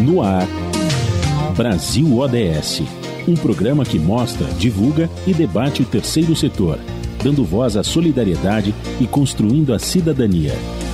No ar, Brasil ODS, um programa que mostra, divulga e debate o terceiro setor, dando voz à solidariedade e construindo a cidadania.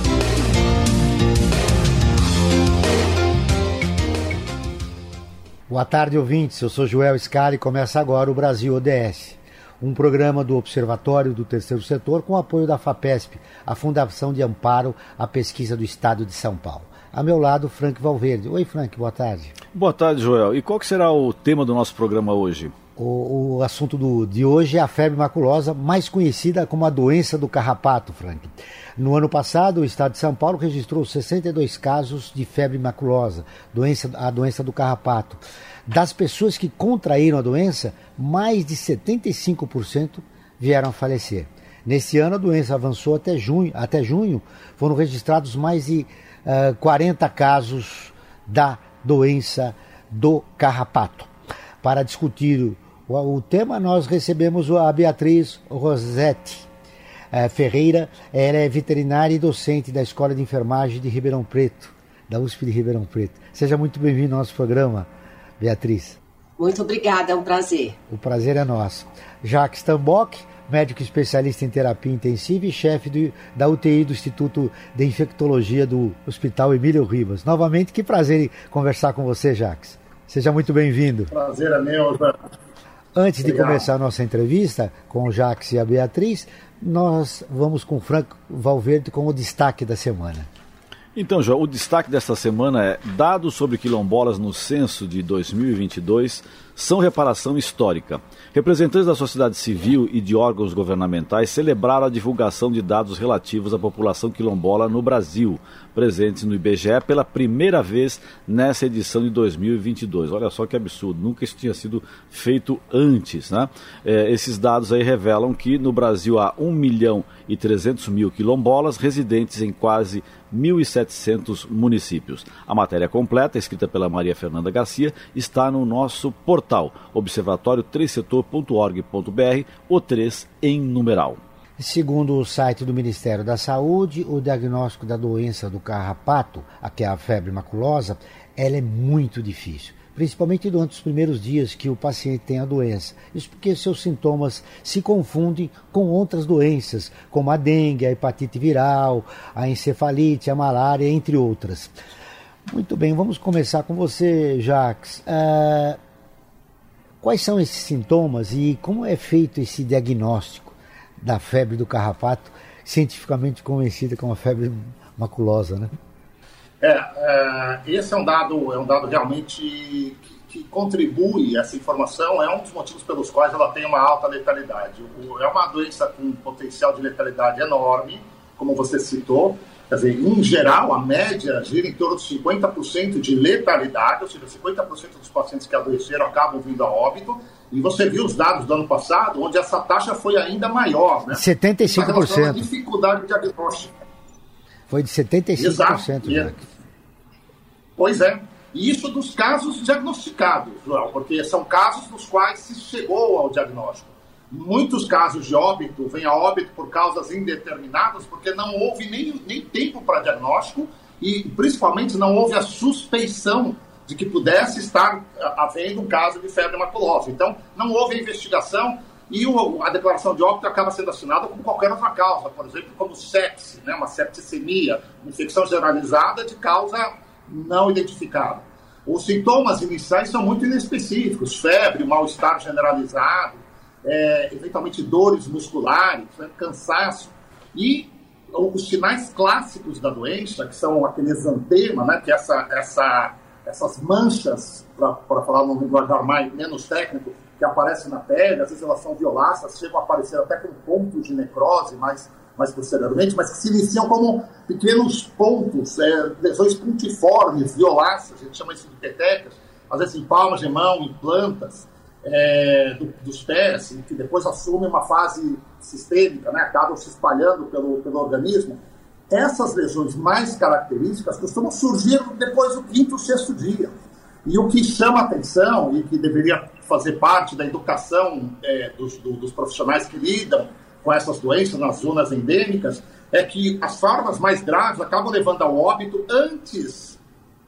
Boa tarde, ouvintes. Eu sou Joel Scali e começa agora o Brasil ODS, um programa do Observatório do Terceiro Setor com apoio da FAPESP, a Fundação de Amparo à Pesquisa do Estado de São Paulo. A meu lado, Frank Valverde. Oi, Frank, boa tarde. Boa tarde, Joel. E qual que será o tema do nosso programa hoje? O assunto de hoje é a febre maculosa, mais conhecida como a doença do carrapato, Frank. No ano passado, o estado de São Paulo registrou 62 casos de febre maculosa, a doença do carrapato. Das pessoas que contraíram a doença, mais de 75% vieram a falecer. Nesse ano, a doença avançou até junho foram registrados mais de 40 casos da doença do carrapato. Para discutir o tema, nós recebemos a Beatriz Rossetti Ferreira. Ela é veterinária e docente da Escola de Enfermagem de Ribeirão Preto, da USP de Ribeirão Preto. Seja muito bem-vinda ao nosso programa, Beatriz. Muito obrigada, é um prazer. O prazer é nosso. Jacques Tambock, médico especialista em terapia intensiva e chefe da UTI do Instituto de Infectologia do Hospital Emílio Ribas. Novamente, que prazer conversar com você, Jacques. Seja muito bem-vindo. Prazer é meu, João. Antes de começar a nossa entrevista com o Jacques e a Beatriz, nós vamos com o Frank Valverde com o destaque da semana. Então, João, o destaque desta semana é: dados sobre quilombolas no censo de 2022 são reparação histórica. Representantes da sociedade civil e de órgãos governamentais celebraram a divulgação de dados relativos à população quilombola no Brasil, presentes no IBGE pela primeira vez nessa edição de 2022. Olha só que absurdo, nunca isso tinha sido feito antes, né? Esses dados aí revelam que no Brasil há 1.300.000 quilombolas residentes em quase 1.700 municípios. A matéria completa, escrita pela Maria Fernanda Garcia, está no nosso portal, observatório3setor.org.br, o 3 em numeral. Segundo o site do Ministério da Saúde, o diagnóstico da doença do carrapato, que é a febre maculosa, ela é muito difícil, principalmente durante os primeiros dias que o paciente tem a doença. Isso porque seus sintomas se confundem com outras doenças, como a dengue, a hepatite viral, a encefalite, a malária, entre outras. Muito bem, vamos começar com você, Jacques. Quais são esses sintomas e como é feito esse diagnóstico da febre do carrapato, cientificamente conhecida como a febre maculosa, né? Esse é um dado realmente que contribui, essa informação é um dos motivos pelos quais ela tem uma alta letalidade. É uma doença com potencial de letalidade enorme, como você citou. Quer dizer, em geral, a média gira em torno de 50% de letalidade, ou seja, 50% dos pacientes que adoeceram acabam vindo a óbito. E você viu os dados do ano passado, onde essa taxa foi ainda maior, né? 75%. A dificuldade diagnóstica. Foi de 75%. Exato. Pois é. E isso dos casos diagnosticados, João, porque são casos nos quais se chegou ao diagnóstico. Muitos casos de óbito vêm a óbito por causas indeterminadas, porque não houve nem tempo para diagnóstico e, principalmente, não houve a suspeição de que pudesse estar havendo um caso de febre maculosa. Então, não houve investigação e a declaração de óbito acaba sendo assinada com qualquer outra causa, por exemplo, como sepse, né, uma septicemia, uma infecção generalizada de causa não identificada. Os sintomas iniciais são muito inespecíficos: febre, mal-estar generalizado, eventualmente dores musculares, né, cansaço. E os sinais clássicos da doença, que são aquele exantema, né, que é essas manchas, para falar num linguajar menos técnico, que aparecem na pele, às vezes elas são violáceas, chegam a aparecer até com pontos de necrose mais posteriormente, mas que se iniciam como pequenos pontos, lesões pontiformes, violáceas, a gente chama isso de petecas, às vezes em palmas de mão, em plantas dos pés, que depois assumem uma fase sistêmica, né, acabam se espalhando pelo organismo. Essas lesões mais características costumam surgir depois do 5º ou 6º dia. E o que chama a atenção e que deveria fazer parte da educação dos profissionais que lidam com essas doenças nas zonas endêmicas é que as formas mais graves acabam levando ao óbito antes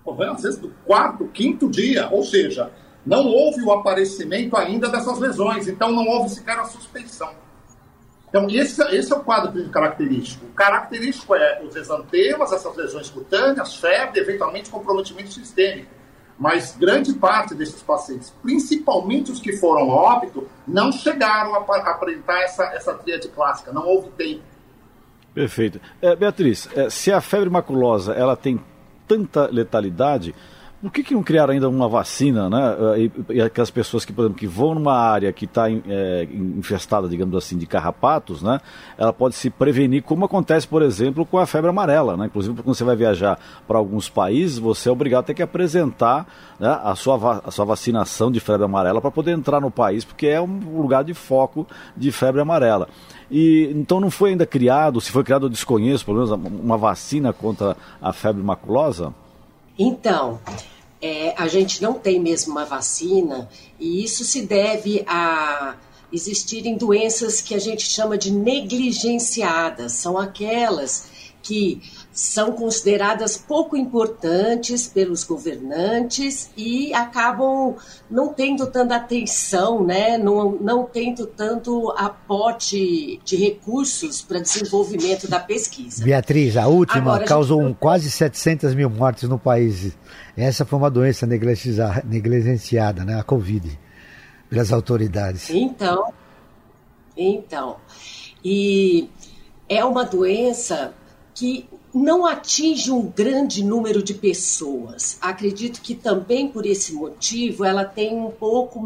às vezes do 4º, 5º dia, ou seja, não houve o aparecimento ainda dessas lesões, então não houve sequer a suspeição. Então, esse é o quadro clínico característico. O característico é os exantemas, essas lesões cutâneas, febre, eventualmente comprometimento sistêmico. Mas grande parte desses pacientes, principalmente os que foram a óbito, não chegaram a apresentar essa tríade clássica, não houve tempo. Perfeito. Beatriz, se a febre maculosa ela tem tanta letalidade, por que não criaram ainda uma vacina, né? E aquelas pessoas que, por exemplo, que vão numa área que está infestada, digamos assim, de carrapatos, né? Ela pode se prevenir, como acontece, por exemplo, com a febre amarela, né? Inclusive, quando você vai viajar para alguns países, você é obrigado a ter que apresentar, né, a sua vacinação de febre amarela para poder entrar no país, porque é um lugar de foco de febre amarela. E então não foi ainda criado, se foi criado eu desconheço, pelo menos uma vacina contra a febre maculosa? Então, a gente não tem mesmo uma vacina, e isso se deve a existirem doenças que a gente chama de negligenciadas. São aquelas que são consideradas pouco importantes pelos governantes e acabam não tendo tanta atenção, né? não tendo tanto aporte de recursos para desenvolvimento da pesquisa. Beatriz, a última causou quase 700 mil mortes no país. Essa foi uma doença negligenciada, né? A Covid, pelas autoridades. Então, e é uma doença que não atinge um grande número de pessoas. Acredito que também por esse motivo ela tem um pouco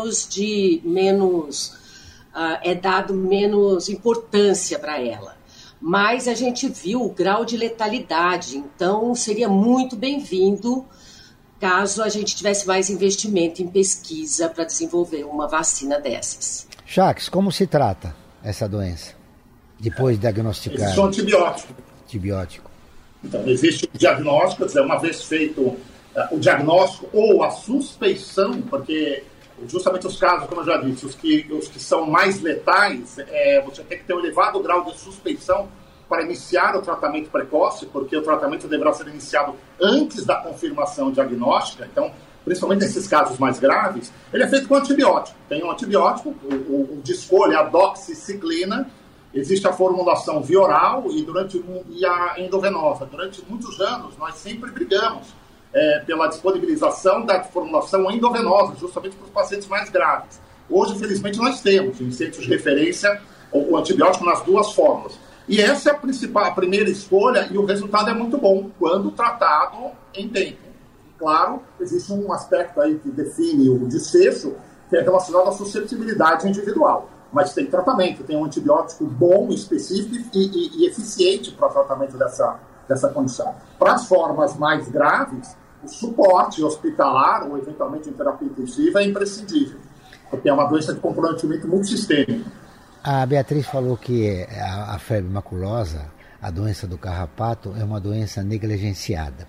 é dado menos importância para ela. Mas a gente viu o grau de letalidade, então seria muito bem-vindo caso a gente tivesse mais investimento em pesquisa para desenvolver uma vacina dessas. Jacques, como se trata essa doença? Depois de diagnosticar? Existe um antibiótico. Então, existe o diagnóstico, uma vez feito o diagnóstico ou a suspeição, porque justamente os casos, como eu já disse, os que são mais letais, você tem que ter um elevado grau de suspeição para iniciar o tratamento precoce, porque o tratamento deverá ser iniciado antes da confirmação diagnóstica. Então, principalmente nesses casos mais graves, ele é feito com antibiótico. Tem um antibiótico, o de escolha, a doxiciclina. Existe a formulação via oral e a endovenosa. Durante muitos anos, nós sempre brigamos pela disponibilização da formulação endovenosa, justamente para os pacientes mais graves. Hoje, felizmente, nós temos em centros de referência o antibiótico nas duas fórmulas. E essa é a primeira escolha, e o resultado é muito bom quando tratado em tempo. Claro, existe um aspecto aí que define o desfecho, que é relacionado à suscetibilidade individual. Mas tem tratamento, tem um antibiótico bom, específico e eficiente para o tratamento dessa condição. Para as formas mais graves, o suporte hospitalar ou eventualmente em terapia intensiva é imprescindível, porque é uma doença de comprometimento multissistêmico. A Beatriz falou que a febre maculosa, a doença do carrapato, é uma doença negligenciada.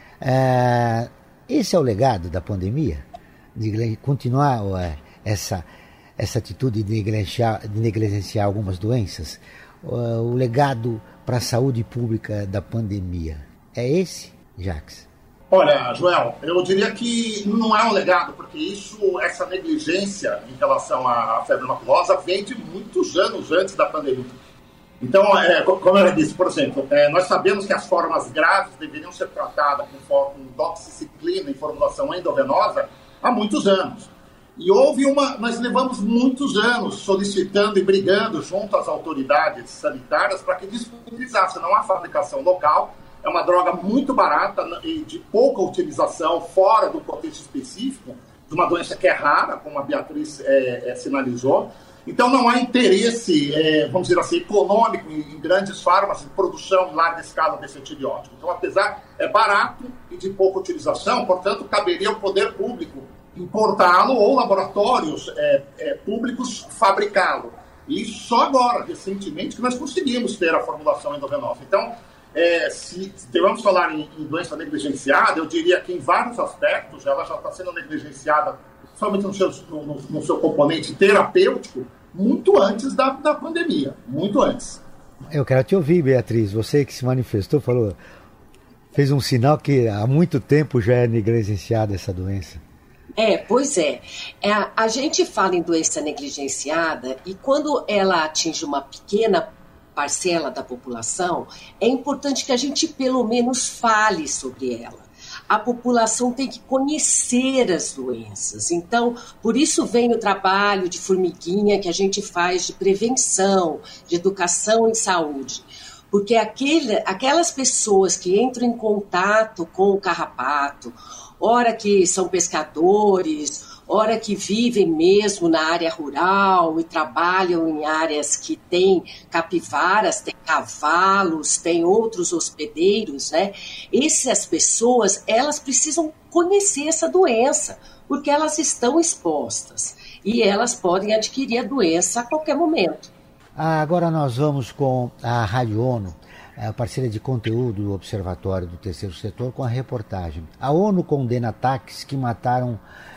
Esse é o legado da pandemia? De continuar essa atitude de negligenciar algumas doenças? O legado para a saúde pública da pandemia é esse, Jacques? Olha, Joel, eu diria que não é um legado, porque essa negligência em relação à febre maculosa vem de muitos anos antes da pandemia. Então, como eu disse, por exemplo, nós sabemos que as formas graves deveriam ser tratadas com doxiciclina em formulação endovenosa há muitos anos. E nós levamos muitos anos solicitando e brigando junto às autoridades sanitárias para que disponibilizasse. Não há fabricação local, é uma droga muito barata e de pouca utilização fora do contexto específico, de uma doença que é rara, como a Beatriz sinalizou. Então não há interesse, vamos dizer assim, econômico em grandes farmácias de produção em larga escala desse antibiótico. Então, apesar, é barato e de pouca utilização, portanto, caberia ao poder público importá-lo ou laboratórios públicos fabricá-lo. E só agora, recentemente, que nós conseguimos ter a formulação endovenosa. Então, se vamos falar em doença negligenciada, eu diria que em vários aspectos ela já está sendo negligenciada, somente no seu componente terapêutico, muito antes da pandemia, muito antes. Eu quero te ouvir, Beatriz, você que se manifestou, falou, Fez um sinal que há muito tempo já é negligenciada essa doença. Pois é. A gente fala em doença negligenciada e quando ela atinge uma pequena parcela da população, é importante que a gente pelo menos fale sobre ela. A população tem que conhecer as doenças. Então, por isso vem o trabalho de formiguinha que a gente faz de prevenção, de educação em saúde. Porque aquelas pessoas que entram em contato com o carrapato, ora que são pescadores, ora que vivem mesmo na área rural e trabalham em áreas que tem capivaras, tem cavalos, tem outros hospedeiros, né? Essas pessoas, elas precisam conhecer essa doença, porque elas estão expostas e elas podem adquirir a doença a qualquer momento. Agora nós vamos com a Rádio ONU, a parceira de conteúdo do Observatório do Terceiro Setor, com a reportagem. A ONU condena ataques que mataram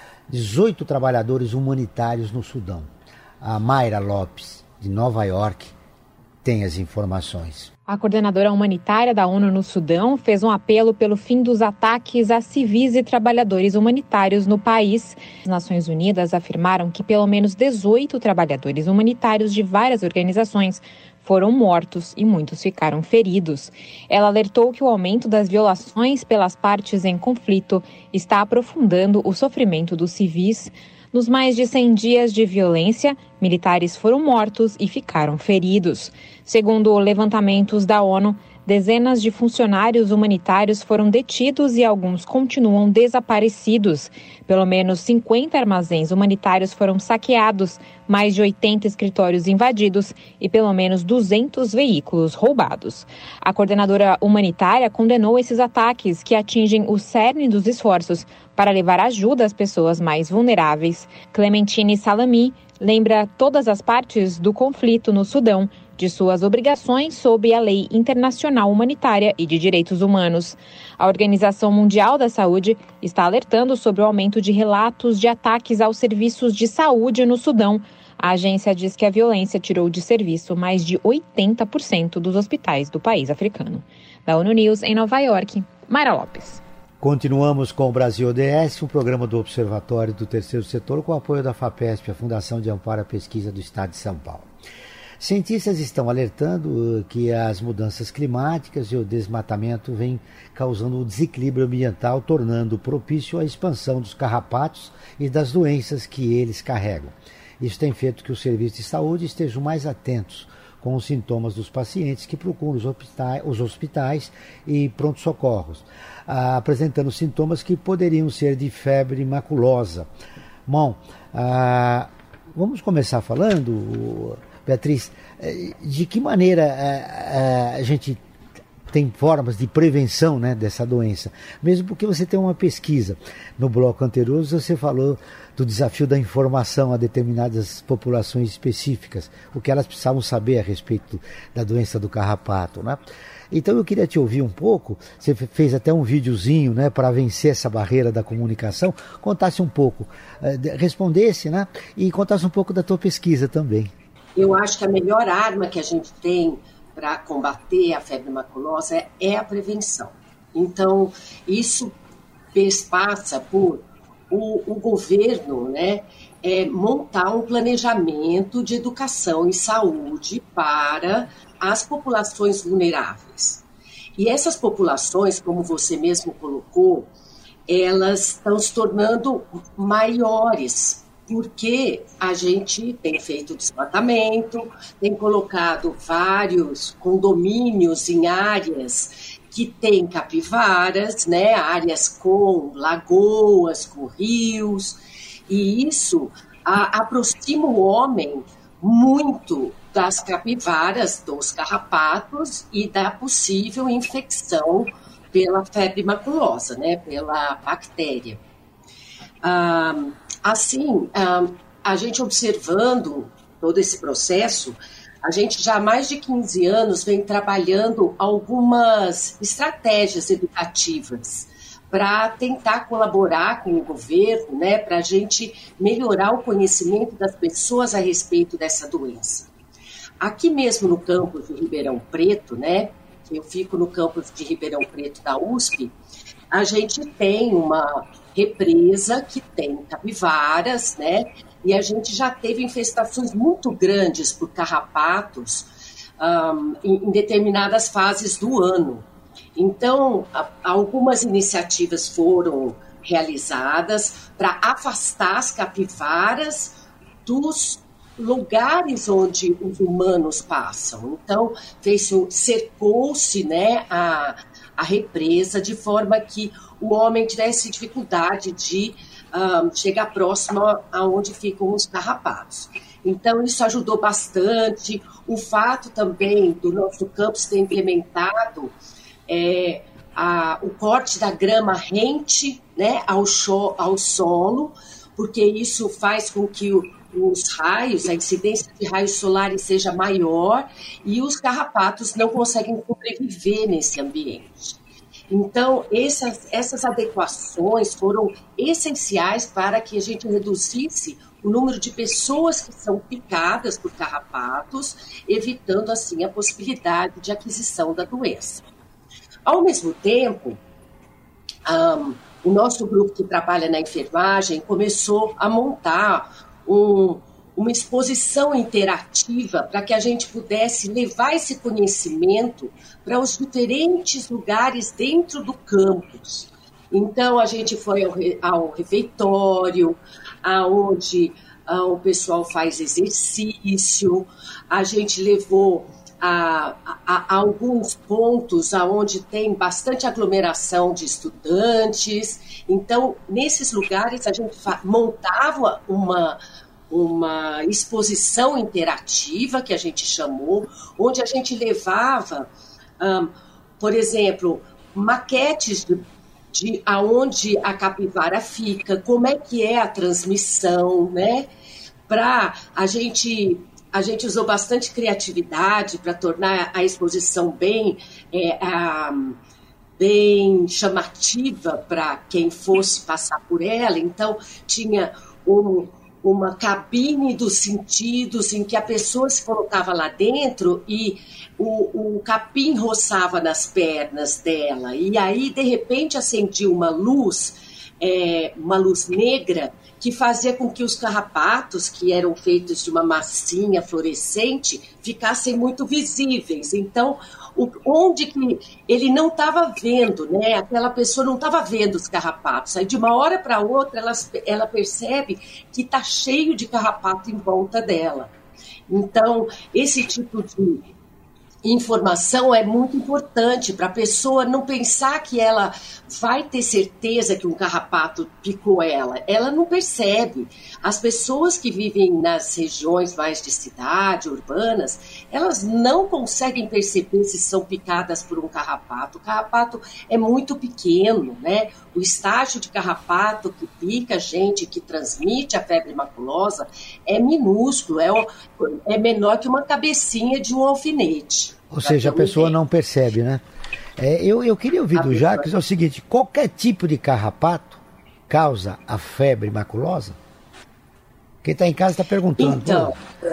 18 trabalhadores humanitários no Sudão. A Mayra Lopes, de Nova York, tem as informações. A coordenadora humanitária da ONU no Sudão fez um apelo pelo fim dos ataques a civis e trabalhadores humanitários no país. As Nações Unidas afirmaram que pelo menos 18 trabalhadores humanitários de várias organizações foram mortos e muitos ficaram feridos. Ela alertou que o aumento das violações pelas partes em conflito está aprofundando o sofrimento dos civis. Nos mais de 100 dias de violência, militares foram mortos e ficaram feridos. Segundo levantamentos da ONU, dezenas de funcionários humanitários foram detidos e alguns continuam desaparecidos. Pelo menos 50 armazéns humanitários foram saqueados, mais de 80 escritórios invadidos e pelo menos 200 veículos roubados. A coordenadora humanitária condenou esses ataques que atingem o cerne dos esforços para levar ajuda às pessoas mais vulneráveis. Clementine Salami lembra todas as partes do conflito no Sudão de suas obrigações sob a lei internacional humanitária e de direitos humanos. A Organização Mundial da Saúde está alertando sobre o aumento de relatos de ataques aos serviços de saúde no Sudão. A agência diz que a violência tirou de serviço mais de 80% dos hospitais do país africano. Da ONU News, em Nova York, Mayra Lopes. Continuamos com o Brasil ODS, um programa do Observatório do Terceiro Setor com o apoio da FAPESP, a Fundação de Amparo à Pesquisa do Estado de São Paulo. Cientistas estão alertando que as mudanças climáticas e o desmatamento vêm causando um desequilíbrio ambiental, tornando propício a expansão dos carrapatos e das doenças que eles carregam. Isso tem feito que os serviços de saúde estejam mais atentos com os sintomas dos pacientes que procuram os hospitais e pronto-socorros, apresentando sintomas que poderiam ser de febre maculosa. Bom, vamos começar falando, Beatriz, de que maneira a gente tem formas de prevenção, né, dessa doença? Mesmo porque você tem uma pesquisa. No bloco anterior você falou do desafio da informação a determinadas populações específicas, o que elas precisavam saber a respeito da doença do carrapato, né? Então eu queria te ouvir um pouco, você fez até um videozinho, né, para vencer essa barreira da comunicação, contasse um pouco, respondesse, né, e contasse um pouco da tua pesquisa também. Eu acho que a melhor arma que a gente tem para combater a febre maculosa é a prevenção. Então, isso passa por o governo, né, montar um planejamento de educação e saúde para as populações vulneráveis. E essas populações, como você mesmo colocou, elas estão se tornando maiores, porque a gente tem feito desmatamento, tem colocado vários condomínios em áreas que tem capivaras, né, áreas com lagoas, com rios, e isso aproxima o homem muito das capivaras, dos carrapatos e da possível infecção pela febre maculosa, né, pela bactéria. Assim, a gente observando todo esse processo, a gente já há mais de 15 anos vem trabalhando algumas estratégias educativas para tentar colaborar com o governo, né, para a gente melhorar o conhecimento das pessoas a respeito dessa doença. Aqui mesmo no campus de Ribeirão Preto, né, que eu fico no campus de Ribeirão Preto da USP, a gente tem uma represa que tem capivaras, né? E a gente já teve infestações muito grandes por carrapatos em determinadas fases do ano. Então, algumas iniciativas foram realizadas para afastar as capivaras dos lugares onde os humanos passam. Então, cercou-se, né, a represa de forma que o homem tivesse dificuldade de chegar próximo aonde ficam os carrapatos. Então, isso ajudou bastante. O fato também do nosso campus ter implementado o corte da grama rente, né, ao solo, porque isso faz com que os raios, a incidência de raios solares seja maior e os carrapatos não conseguem sobreviver nesse ambiente. Então, essas adequações foram essenciais para que a gente reduzisse o número de pessoas que são picadas por carrapatos, evitando, assim, a possibilidade de aquisição da doença. Ao mesmo tempo, o nosso grupo que trabalha na enfermagem começou a montar uma exposição interativa para que a gente pudesse levar esse conhecimento para os diferentes lugares dentro do campus. Então, a gente foi ao refeitório, aonde o pessoal faz exercício, a gente levou a alguns pontos onde tem bastante aglomeração de estudantes. Então, nesses lugares, a gente montava uma exposição interativa, que a gente chamou, onde a gente levava, por exemplo, maquetes de aonde a capivara fica, como é que é a transmissão, né? A gente usou bastante criatividade para tornar a exposição bem chamativa para quem fosse passar por ela. Então, tinha uma cabine dos sentidos em que a pessoa se colocava lá dentro e o capim roçava nas pernas dela. E aí, de repente, acendia uma luz negra, que fazia com que os carrapatos, que eram feitos de uma massinha fluorescente, ficassem muito visíveis. Então, onde que ele não estava vendo, né? Aquela pessoa não estava vendo os carrapatos. Aí, de uma hora para outra, ela percebe que está cheio de carrapato em volta dela. Então, esse tipo de informação é muito importante para a pessoa não pensar que ela vai ter certeza que um carrapato picou ela. Ela não percebe. As pessoas que vivem nas regiões mais de cidade, urbanas, elas não conseguem perceber se são picadas por um carrapato. O carrapato é muito pequeno, né? O estágio de carrapato que pica a gente, que transmite a febre maculosa, é minúsculo, é menor que uma cabecinha de um alfinete. Ou seja, a pessoa não percebe, né? Eu queria ouvir do Jacques o seguinte: qualquer tipo de carrapato causa a febre maculosa? Quem está em casa está perguntando. Então,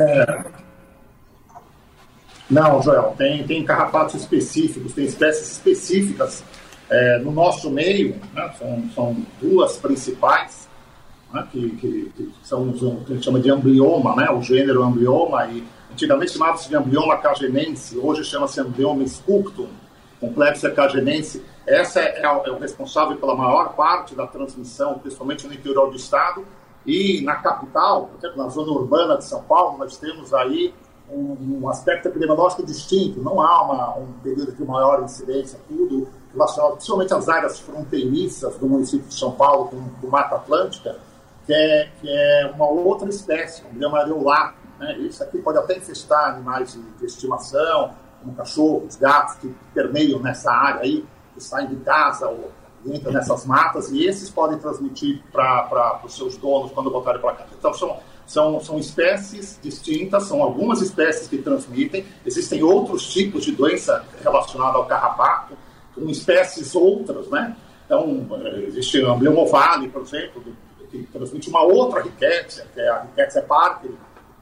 não, Joel, tem carrapatos específicos, tem espécies específicas no nosso meio, né? São duas principais, né? que são o que a gente chama de amblioma, né? O gênero amblioma, e antigamente chamava-se de amblioma cagenense, hoje chama-se amblioma sculptum, complexo cagenense. Essa é o responsável pela maior parte da transmissão, principalmente no interior do estado. E na capital, por exemplo, na zona urbana de São Paulo, nós temos aí um aspecto epidemiológico distinto. Não há um período de maior incidência, tudo relacionado principalmente às áreas fronteiriças do município de São Paulo com Mata Atlântica, que é uma outra espécie, um amblioma areolato, né? Isso aqui pode até infestar animais de estimação, como cachorros, gatos, que permeiam nessa área aí, que saem de casa ou entram nessas matas, e esses podem transmitir para os seus donos quando voltarem para cá. Então, são espécies distintas, são algumas espécies que transmitem. Existem outros tipos de doença relacionada ao carrapato, com espécies outras, né? Então, existe o amblioma ovale, por exemplo, que transmite uma outra rickettsia, que é a rickettsia parkeri,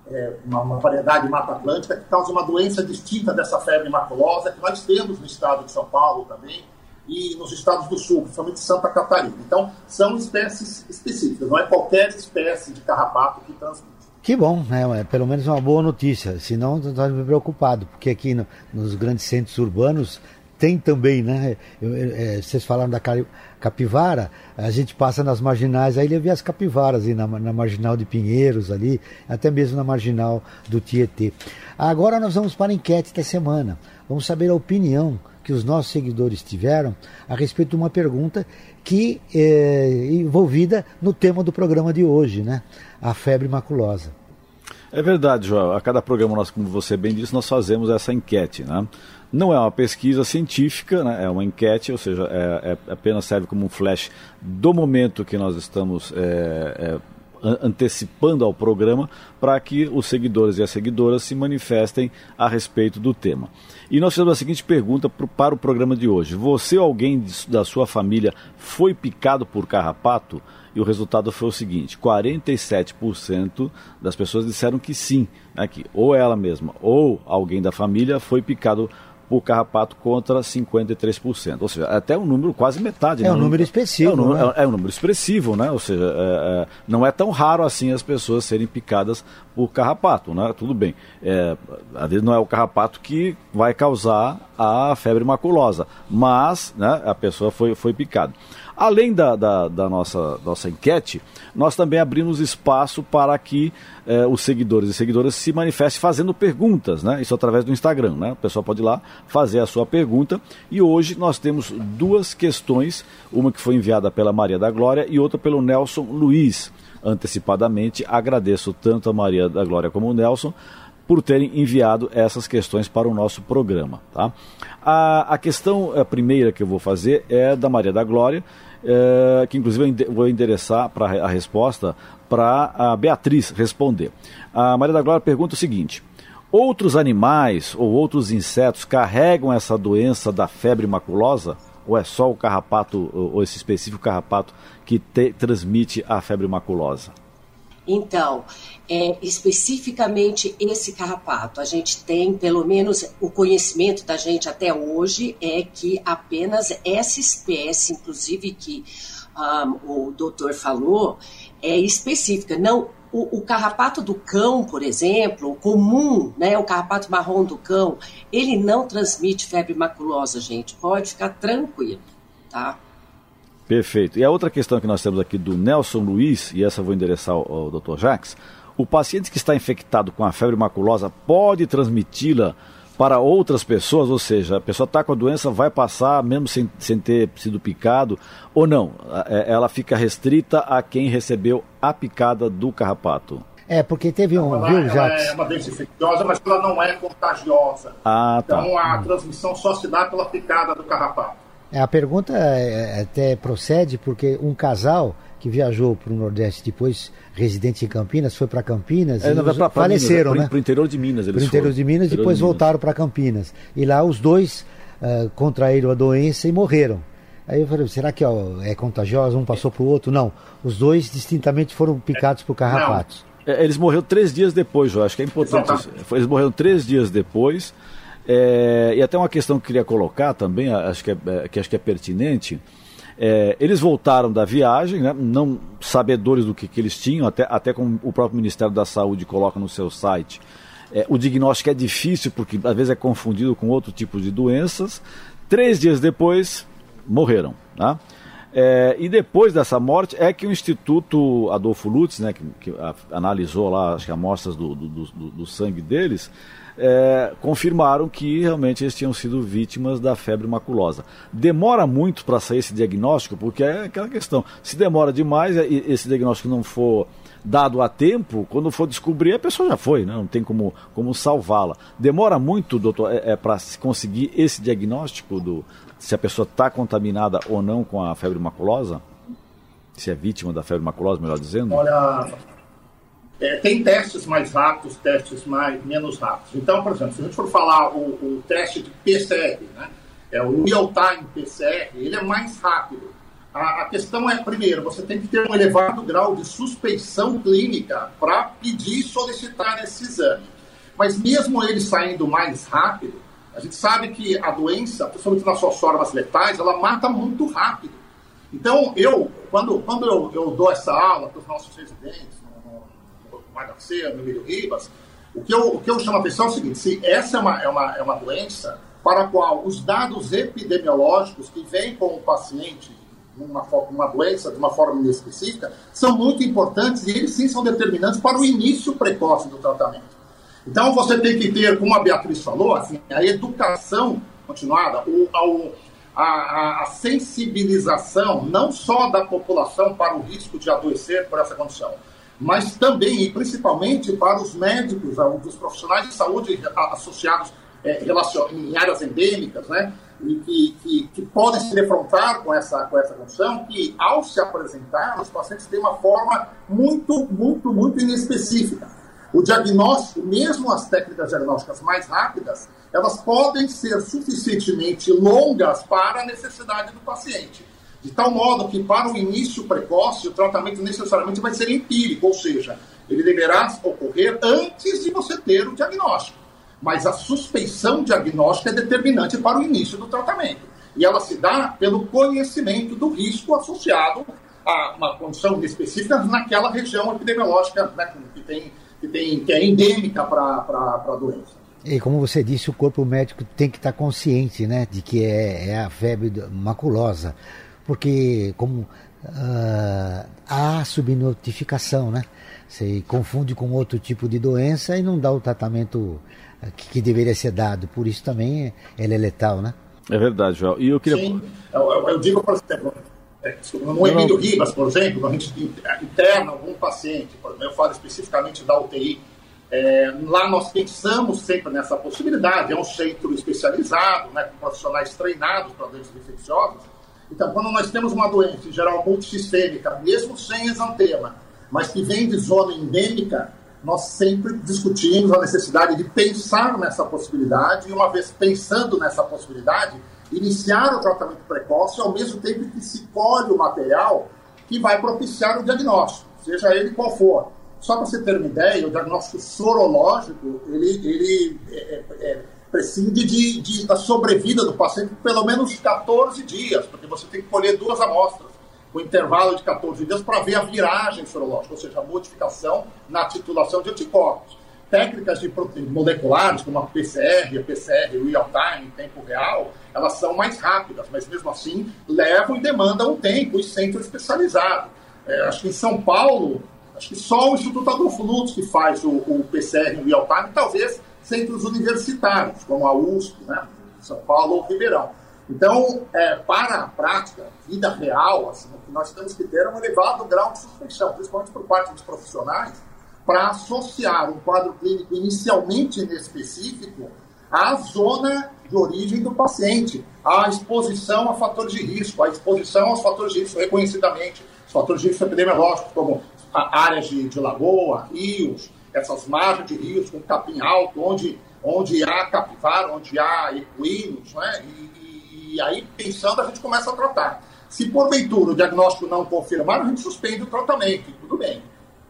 uma variedade de Mata Atlântica que causa uma doença distinta dessa febre maculosa que nós temos no estado de São Paulo também e nos estados do sul, principalmente Santa Catarina. Então, são espécies específicas, não é qualquer espécie de carrapato que transmite. Que bom, né? Pelo menos uma boa notícia, senão eu estou me preocupado, porque aqui nos grandes centros urbanos tem também, né? Vocês falaram da capivara, a gente passa nas marginais, aí ele vê as capivaras aí na marginal de Pinheiros ali, até mesmo na marginal do Tietê. Agora nós vamos para a enquete da semana, vamos saber a opinião que os nossos seguidores tiveram a respeito de uma pergunta que é envolvida no tema do programa de hoje, né? A febre maculosa. É verdade, João. A cada programa, nós, como você bem disse, nós fazemos essa enquete, né? Não é uma pesquisa científica, né? É uma enquete, ou seja, apenas serve como um flash do momento que nós estamos antecipando ao programa para que os seguidores e as seguidoras se manifestem a respeito do tema. E nós fizemos a seguinte pergunta para o programa de hoje: você ou alguém da sua família foi picado por carrapato? E o resultado foi o seguinte: 47% das pessoas disseram que sim, né, que ou ela mesma ou alguém da família foi picado por carrapato, contra 53%. Ou seja, até um número quase metade. É um número expressivo. É um número expressivo, né? Ou seja, não é tão raro assim as pessoas serem picadas por carrapato, né? Tudo bem. Às vezes não é o carrapato que vai causar a febre maculosa, mas, né, a pessoa foi picada. Além da nossa enquete, nós também abrimos espaço para que os seguidores e seguidoras se manifestem fazendo perguntas, né? Isso através do Instagram, né? O pessoal pode ir lá fazer a sua pergunta. E hoje nós temos duas questões, uma que foi enviada pela Maria da Glória e outra pelo Nelson Luiz. Antecipadamente, agradeço tanto a Maria da Glória como o Nelson por terem enviado essas questões para o nosso programa, tá? A questão primeira que eu vou fazer é da Maria da Glória, que inclusive eu vou endereçar a resposta para a Beatriz responder. A Maria da Glória pergunta o seguinte: outros animais ou outros insetos carregam essa doença da febre maculosa? Ou é só o carrapato, ou esse específico carrapato, que transmite a febre maculosa? Então, especificamente esse carrapato, a gente tem, pelo menos o conhecimento da gente até hoje, é que apenas essa espécie, inclusive que o doutor falou, é específica. Não, o carrapato do cão, por exemplo, o comum, né, o carrapato marrom do cão, ele não transmite febre maculosa, gente. Pode ficar tranquilo, tá? Perfeito. E a outra questão que nós temos aqui do Nelson Luiz, e essa eu vou endereçar ao Dr. Jacques: o paciente que está infectado com a febre maculosa pode transmiti-la para outras pessoas? Ou seja, a pessoa está com a doença, vai passar mesmo sem ter sido picado, ou não? Ela fica restrita a quem recebeu a picada do carrapato? Porque teve ela é uma doença infecciosa, mas ela não é contagiosa. Tá. Então a transmissão só se dá pela picada do carrapato. A pergunta até procede porque um casal que viajou para o Nordeste, depois residente em Campinas, foi para Campinas e faleceram, né? Para o interior de Minas. Para o interior de Minas, depois voltaram para Campinas. E lá os dois contraíram a doença e morreram. Aí eu falei, será que é contagiosa? Um passou para o outro? Não, os dois distintamente foram picados por carrapatos. Eles morreram 3 dias depois, eu acho que é importante isso. Eles morreram 3 dias depois. E até uma questão que eu queria colocar também, acho que é pertinente. Eles voltaram da viagem, né, não sabedores do que eles tinham, até como o próprio Ministério da Saúde coloca no seu site. O diagnóstico é difícil porque às vezes é confundido com outro tipo de doenças. 3 dias depois, morreram, tá? E depois dessa morte é que o Instituto Adolfo Lutz, né, que analisou lá, acho que amostras do sangue deles, confirmaram que realmente eles tinham sido vítimas da febre maculosa. Demora muito para sair esse diagnóstico, porque é aquela questão: se demora demais e esse diagnóstico não for dado a tempo, quando for descobrir, a pessoa já foi, né? Não tem como salvá-la. Demora muito, doutor, para se conseguir esse diagnóstico se a pessoa está contaminada ou não com a febre maculosa? Se é vítima da febre maculosa, melhor dizendo? Olha, tem testes mais rápidos, testes menos rápidos. Então, por exemplo, se a gente for falar o teste de PCR, né, o real-time PCR, ele é mais rápido. A questão é, primeiro, você tem que ter um elevado grau de suspeição clínica para pedir e solicitar esse exame. Mas mesmo ele saindo mais rápido, a gente sabe que a doença, principalmente nas suas formas letais, ela mata muito rápido. Então, quando eu dou essa aula para os nossos residentes, no HC, no Emílio Ribas, o que eu chamo a atenção é o seguinte: se essa é uma doença para a qual os dados epidemiológicos que vêm com o paciente uma doença de uma forma inespecífica são muito importantes e eles sim são determinantes para o início precoce do tratamento. Então você tem que ter, como a Beatriz falou, assim, a educação continuada, a sensibilização não só da população para o risco de adoecer por essa condição, mas também e principalmente para os médicos, os profissionais de saúde associados em áreas endêmicas, né? E que podem se defrontar com essa condição, que ao se apresentar, os pacientes têm uma forma muito, muito, muito inespecífica. O diagnóstico, mesmo as técnicas diagnósticas mais rápidas, elas podem ser suficientemente longas para a necessidade do paciente. De tal modo que, para o início precoce, o tratamento necessariamente vai ser empírico, ou seja, ele deverá ocorrer antes de você ter o diagnóstico. Mas a suspeição diagnóstica é determinante para o início do tratamento. E ela se dá pelo conhecimento do risco associado a uma condição específica naquela região epidemiológica, né, que é endêmica para a doença. E como você disse, o corpo médico tem que estar consciente, né, de que é a febre maculosa, porque como há subnotificação, né? Você confunde com outro tipo de doença e não dá o tratamento que deveria ser dado. Por isso também ela é letal, né? É verdade, João. E eu queria... Sim, eu digo, por exemplo, no Emílio Ribas, por exemplo, a gente interna algum paciente, eu falo especificamente da UTI, lá nós pensamos sempre nessa possibilidade, é um centro especializado, né, com profissionais treinados para doenças infecciosas. Então, quando nós temos uma doença, em geral multissistêmica, mesmo sem exantema, mas que vem de zona endêmica, nós sempre discutimos a necessidade de pensar nessa possibilidade e, uma vez pensando nessa possibilidade, iniciar o tratamento precoce ao mesmo tempo que se colhe o material que vai propiciar o diagnóstico, seja ele qual for. Só para você ter uma ideia, o diagnóstico sorológico, ele prescinde da sobrevida do paciente por pelo menos 14 dias, porque você tem que colher 2 amostras com intervalo de 14 dias para ver a viragem sorológica, ou seja, a modificação na titulação de anticorpos. Técnicas moleculares, como a PCR real-time, em tempo real, elas são mais rápidas, mas mesmo assim levam e demandam um tempo e centro especializado. Acho que em São Paulo, acho que só o Instituto Adolfo Lutz que faz o PCR real-time, talvez centros universitários, como a USP, né, São Paulo ou Ribeirão. Então, para a prática, vida real, assim, o que nós temos que ter é um elevado grau de suspeição, principalmente por parte dos profissionais, para associar um quadro clínico inicialmente inespecífico à zona de origem do paciente, à exposição a fatores de risco, à exposição aos fatores de risco reconhecidamente, os fatores de risco epidemiológicos, como áreas de lagoa, rios, essas margens de rios com capim alto, onde há capivara, onde há equinos, né? E aí, pensando, a gente começa a tratar. Se porventura o diagnóstico não confirmar, a gente suspende o tratamento, e tudo bem.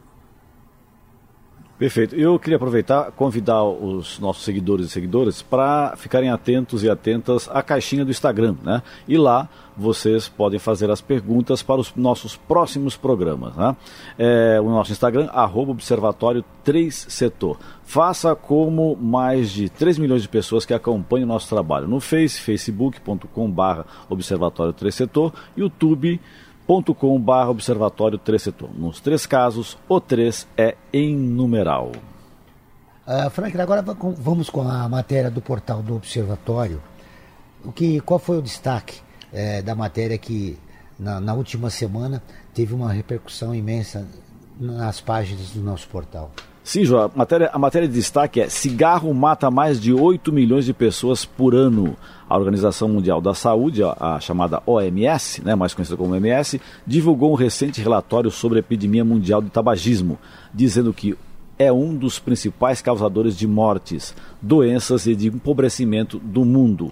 Perfeito. Eu queria aproveitar, convidar os nossos seguidores e seguidoras para ficarem atentos e atentas à caixinha do Instagram, né? E lá vocês podem fazer as perguntas para os nossos próximos programas, né? O nosso Instagram, @Observatório 3Setor. Faça como mais de 3 milhões de pessoas que acompanham o nosso trabalho no facebook.com/Observatório 3Setor, youtube.com/Observatório 3Setor. Nos 3 casos, o 3 é em numeral. Frank, agora vamos com a matéria do portal do Observatório. Qual foi o destaque da matéria que na última semana teve uma repercussão imensa nas páginas do nosso portal? Sim, João, a matéria de destaque é: cigarro mata mais de 8 milhões de pessoas por ano. A Organização Mundial da Saúde, a chamada OMS, né, mais conhecida como OMS, divulgou um recente relatório sobre a epidemia mundial de tabagismo, dizendo que é um dos principais causadores de mortes, doenças e de empobrecimento do mundo.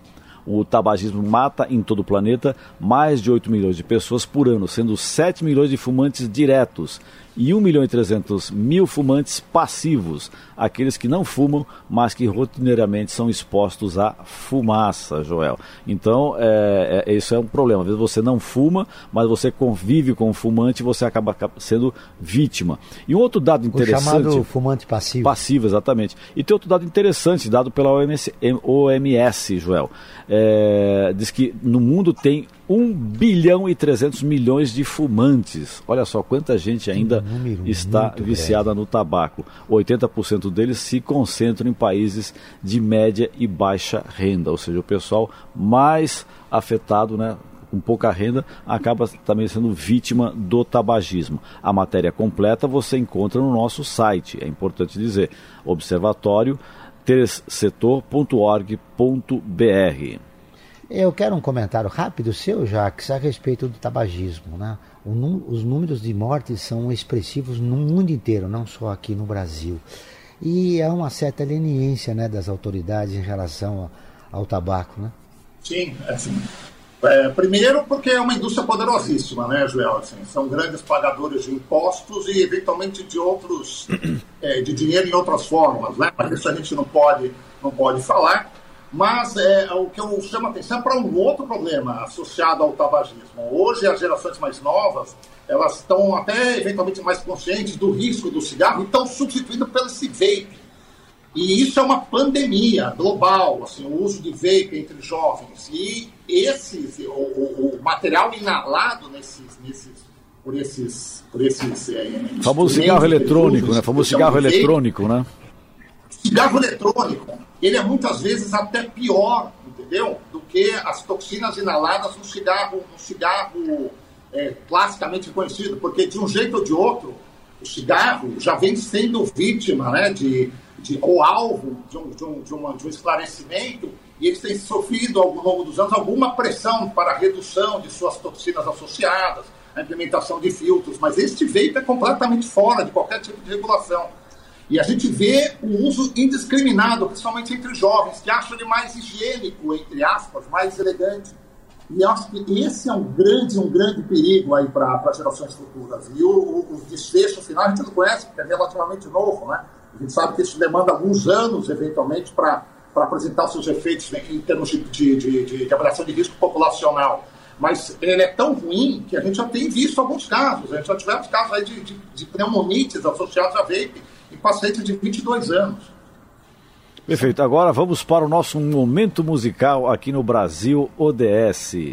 O tabagismo mata em todo o planeta mais de 8 milhões de pessoas por ano, sendo 7 milhões de fumantes diretos e 1.300.000 fumantes passivos, aqueles que não fumam, mas que rotineiramente são expostos à fumaça, Joel. Então, isso é um problema. Às vezes você não fuma, mas você convive com o fumante e você acaba sendo vítima. E um outro dado interessante... O chamado fumante passivo. Passivo, exatamente. E tem outro dado interessante, dado pela OMS, Joel. Diz que no mundo tem 1 bilhão e 300 milhões de fumantes. Olha só quanta gente ainda está viciada no tabaco. 80% deles se concentram em países de média e baixa renda, ou seja, o pessoal mais afetado, né, com pouca renda, acaba também sendo vítima do tabagismo. A matéria completa você encontra no nosso site, é importante dizer, observatório-tercesetor.org.br. Eu quero um comentário rápido seu, Jacques, a respeito do tabagismo, né? Os números de mortes são expressivos no mundo inteiro, não só aqui no Brasil. E há uma certa leniência, né, das autoridades em relação ao tabaco, né? Sim, assim. Primeiro porque é uma indústria poderosíssima, né, Joel? Assim, são grandes pagadores de impostos e eventualmente de outros, de dinheiro em outras formas, né? Mas isso a gente não pode falar. Mas o que eu chamo a atenção é para um outro problema associado ao tabagismo. Hoje as gerações mais novas, elas estão até eventualmente mais conscientes do risco do cigarro e estão substituindo pelo esse vape. E isso é uma pandemia global, assim, o uso de vape entre jovens. E o material inalado por esses famoso cigarro eletrônico, né? Famoso cigarro eletrônico, né? Cigarro eletrônico, ele é muitas vezes até pior, entendeu? Do que as toxinas inaladas no cigarro classicamente conhecido, porque de um jeito ou de outro, o cigarro já vem sendo vítima, né, ou alvo de um esclarecimento, e eles têm sofrido ao longo dos anos alguma pressão para a redução de suas toxinas associadas, a implementação de filtros, mas este vape é completamente fora de qualquer tipo de regulação. E a gente vê o uso indiscriminado, principalmente entre jovens, que acham ele mais higiênico, entre aspas, mais elegante. E eu acho que esse é um grande perigo aí para gerações futuras. E o desfecho final a gente não conhece, porque é relativamente novo, né? A gente sabe que isso demanda alguns anos, eventualmente, para apresentar seus efeitos em termos de avaliação de risco populacional. Mas ele é tão ruim que a gente já tem visto alguns casos. A gente já tivemos casos aí de pneumonites associados a vape em pacientes de 22 anos. Perfeito. Agora vamos para o nosso momento musical aqui no Brasil ODS.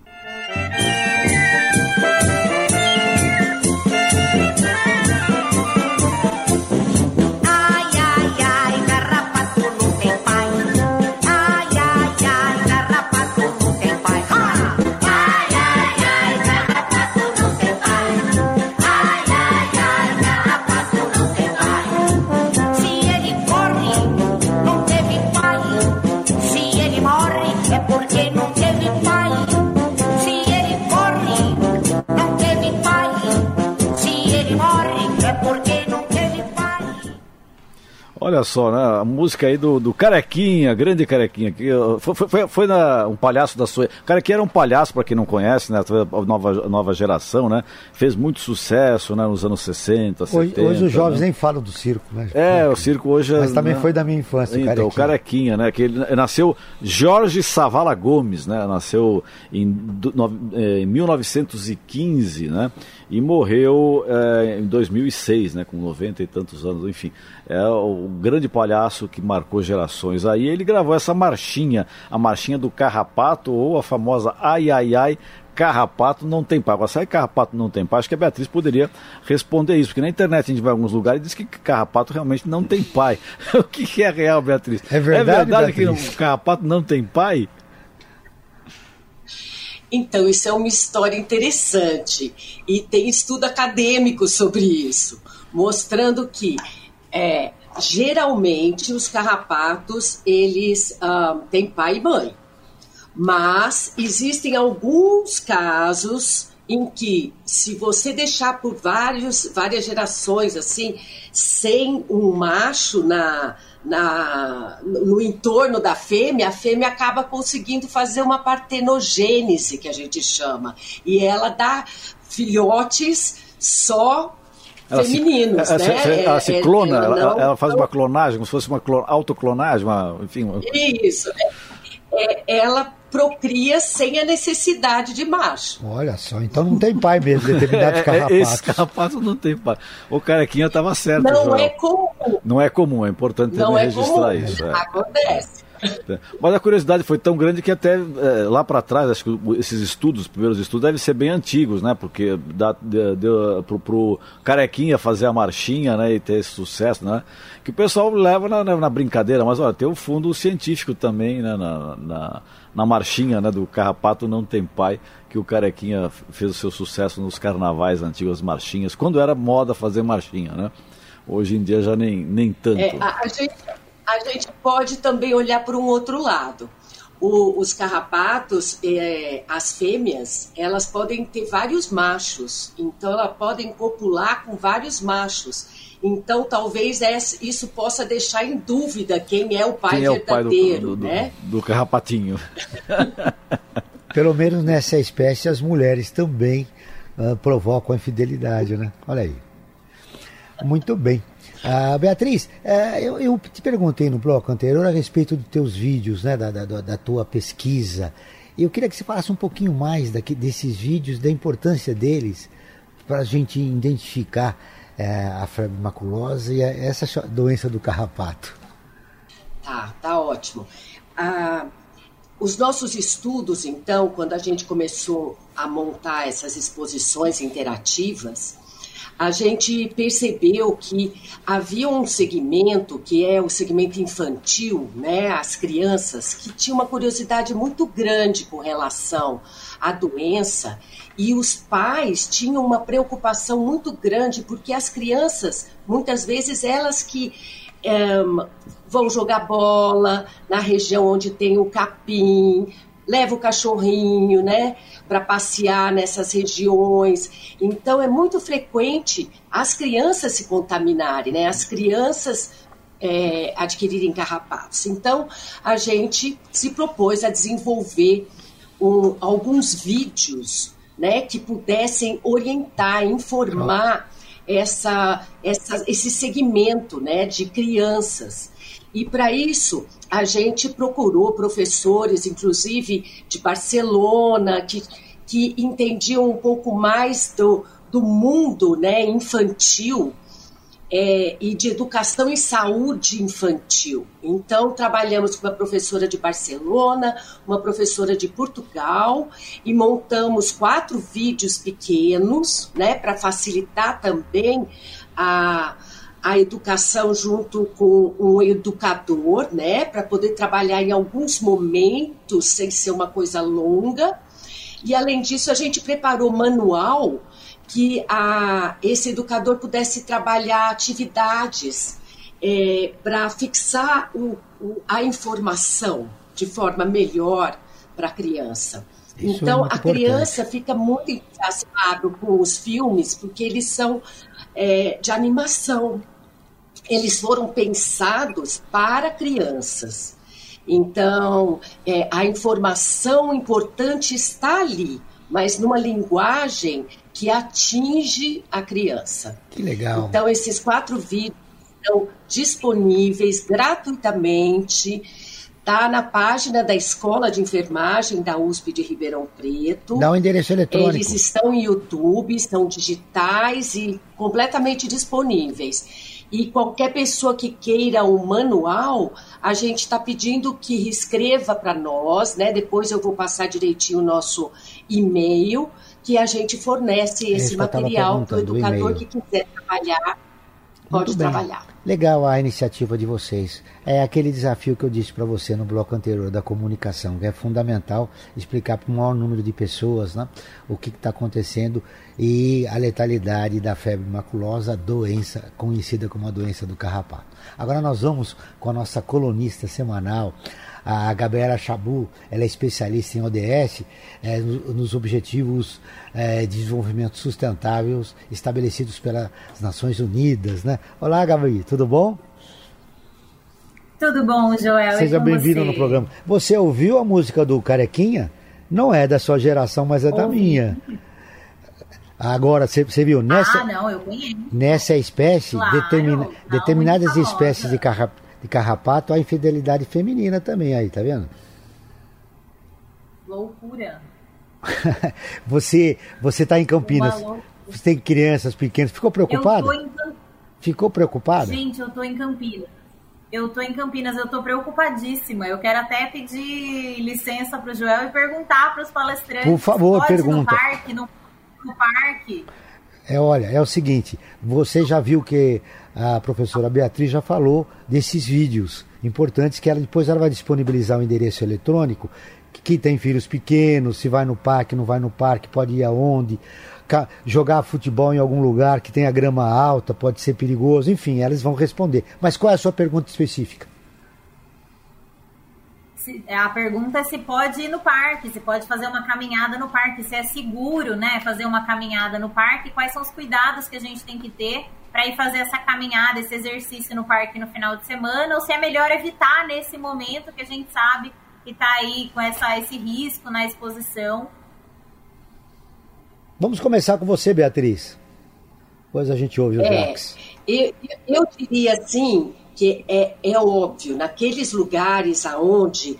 Olha só, né? A música aí do Carequinha, grande Carequinha, que foi um palhaço da sua... Carequinha era um palhaço, para quem não conhece, né? A nova geração, né? Fez muito sucesso, né? Nos anos 60, 70. Hoje os jovens, né, nem falam do circo, né? O circo hoje... Mas também, né, foi da minha infância, então, o Carequinha, né? Que ele nasceu Jorge Savala Gomes, né? Nasceu em 1915, né? E morreu em 2006, né, com 90 e tantos anos, enfim. É o grande palhaço que marcou gerações. Aí ele gravou essa marchinha, a marchinha do Carrapato, ou a famosa Ai, ai, ai, Carrapato não tem pai. Agora, sai Carrapato não tem pai, acho que a Beatriz poderia responder isso, porque na internet a gente vai em alguns lugares e diz que Carrapato realmente não tem pai. O que é real, Beatriz? É verdade que o Carrapato não tem pai? Então, isso é uma história interessante e tem estudo acadêmico sobre isso, mostrando que geralmente os carrapatos, eles têm pai e mãe, mas existem alguns casos em que, se você deixar por várias gerações assim, sem um macho no entorno da fêmea, a fêmea acaba conseguindo fazer uma partenogênese, que a gente chama, e ela dá filhotes só femininos, né? Ela se clona, ela faz uma clonagem, como se fosse uma autoclonagem, enfim. Isso, ela procria sem a necessidade de macho. Olha só, então não tem pai mesmo, determinados carrapatos. Esse carrapato não tem pai. O carequinha estava certo. Não é comum. Não é comum, é importante também registrar isso. Acontece. Mas a curiosidade foi tão grande que até lá para trás, acho que esses estudos, os primeiros estudos, devem ser bem antigos, né? Porque deu pro carequinha fazer a marchinha, né? E ter esse sucesso, né? Que o pessoal leva na brincadeira, mas olha, tem um fundo científico também, né? Na marchinha, né? Do carrapato não tem pai, que o carequinha fez o seu sucesso nos carnavais antigos, as marchinhas, quando era moda fazer marchinha, né? Hoje em dia já nem tanto. A gente pode também olhar por um outro lado. Os carrapatos, as fêmeas, elas podem ter vários machos. Então, elas podem copular com vários machos. Então, talvez isso possa deixar em dúvida quem é o pai verdadeiro, né? Do carrapatinho. Pelo menos nessa espécie, as mulheres também provocam a infidelidade, né? Olha aí. Muito bem. Beatriz, eu te perguntei no bloco anterior a respeito dos teus vídeos, né, da tua pesquisa. Eu queria que você falasse um pouquinho mais desses vídeos, da importância deles, para a gente identificar a febre maculosa e essa doença do carrapato. Tá ótimo. Os nossos estudos, então, quando a gente começou a montar essas exposições interativas, a gente percebeu que havia um segmento, que é o segmento infantil, né, as crianças, que tinha uma curiosidade muito grande com relação à doença, e os pais tinham uma preocupação muito grande, porque as crianças, muitas vezes, elas que vão jogar bola na região onde tem o capim, leva o cachorrinho, né, para passear nessas regiões. Então, é muito frequente as crianças se contaminarem, né, as crianças adquirirem carrapatos. Então, a gente se propôs a desenvolver alguns vídeos, né, que pudessem orientar, informar esse segmento, né, de crianças. E, para isso, a gente procurou professores, inclusive de Barcelona, que entendiam um pouco mais do mundo, né, infantil e de educação e saúde infantil. Então, trabalhamos com uma professora de Barcelona, uma professora de Portugal, e montamos 4 vídeos pequenos, né, para facilitar também a educação junto com um educador, né, para poder trabalhar em alguns momentos sem ser uma coisa longa. E, além disso, a gente preparou manual que esse educador pudesse trabalhar atividades para fixar a informação de forma melhor para a criança. Isso então, a criança fica muito entusiasmada com os filmes, porque eles são de animação. Eles foram pensados para crianças. Então, a informação importante está ali, mas numa linguagem que atinge a criança. Que legal. Então, esses 4 vídeos estão disponíveis gratuitamente. Está na página da Escola de Enfermagem da USP de Ribeirão Preto. Dá o endereço eletrônico. Eles estão em YouTube, são digitais e completamente disponíveis. E qualquer pessoa que queira um manual, a gente está pedindo que escreva para nós, né? Depois eu vou passar direitinho o nosso e-mail, que a gente fornece esse material para o educador que quiser trabalhar. Pode trabalhar. Legal a iniciativa de vocês. É aquele desafio que eu disse para você no bloco anterior da comunicação, que é fundamental explicar para o maior número de pessoas, né, o que está acontecendo e a letalidade da febre maculosa, a doença conhecida como a doença do carrapato. Agora nós vamos com a nossa colunista semanal, a Gabriela Chabu. Ela é especialista em ODS, nos objetivos de desenvolvimento sustentáveis estabelecidos pelas Nações Unidas, né? Olá, Gabi, tudo bom? Tudo bom, Joel? Seja bem-vindo no programa. Você ouviu a música do Carequinha? Não é da sua geração, mas é da minha. Agora, você viu? Não, eu conheço. Nessa espécie, Claro, determinadas espécies de carrapato, há infidelidade feminina também aí, tá vendo? Loucura. Você está em Campinas, você tem crianças pequenas, ficou preocupada? Ficou preocupada? Gente, eu tô em Campinas. Eu tô preocupadíssima. Eu quero até pedir licença pro Joel e perguntar para os palestrantes. Por favor, pergunta. No parque. Olha, é o seguinte, você já viu que a professora Beatriz já falou desses vídeos importantes que depois ela vai disponibilizar o endereço eletrônico, que tem filhos pequenos, se vai no parque, não vai no parque, pode ir aonde, jogar futebol em algum lugar que tenha grama alta, pode ser perigoso, enfim, elas vão responder. Mas qual é a sua pergunta específica? A pergunta é se pode ir no parque, se pode fazer uma caminhada no parque, se é seguro, né, fazer uma caminhada no parque, quais são os cuidados que a gente tem que ter para ir fazer essa caminhada, esse exercício no parque no final de semana, ou se é melhor evitar nesse momento que a gente sabe que está aí com esse risco na exposição. Vamos começar com você, Beatriz. Depois a gente ouve o Jax. Eu diria assim que é óbvio, naqueles lugares onde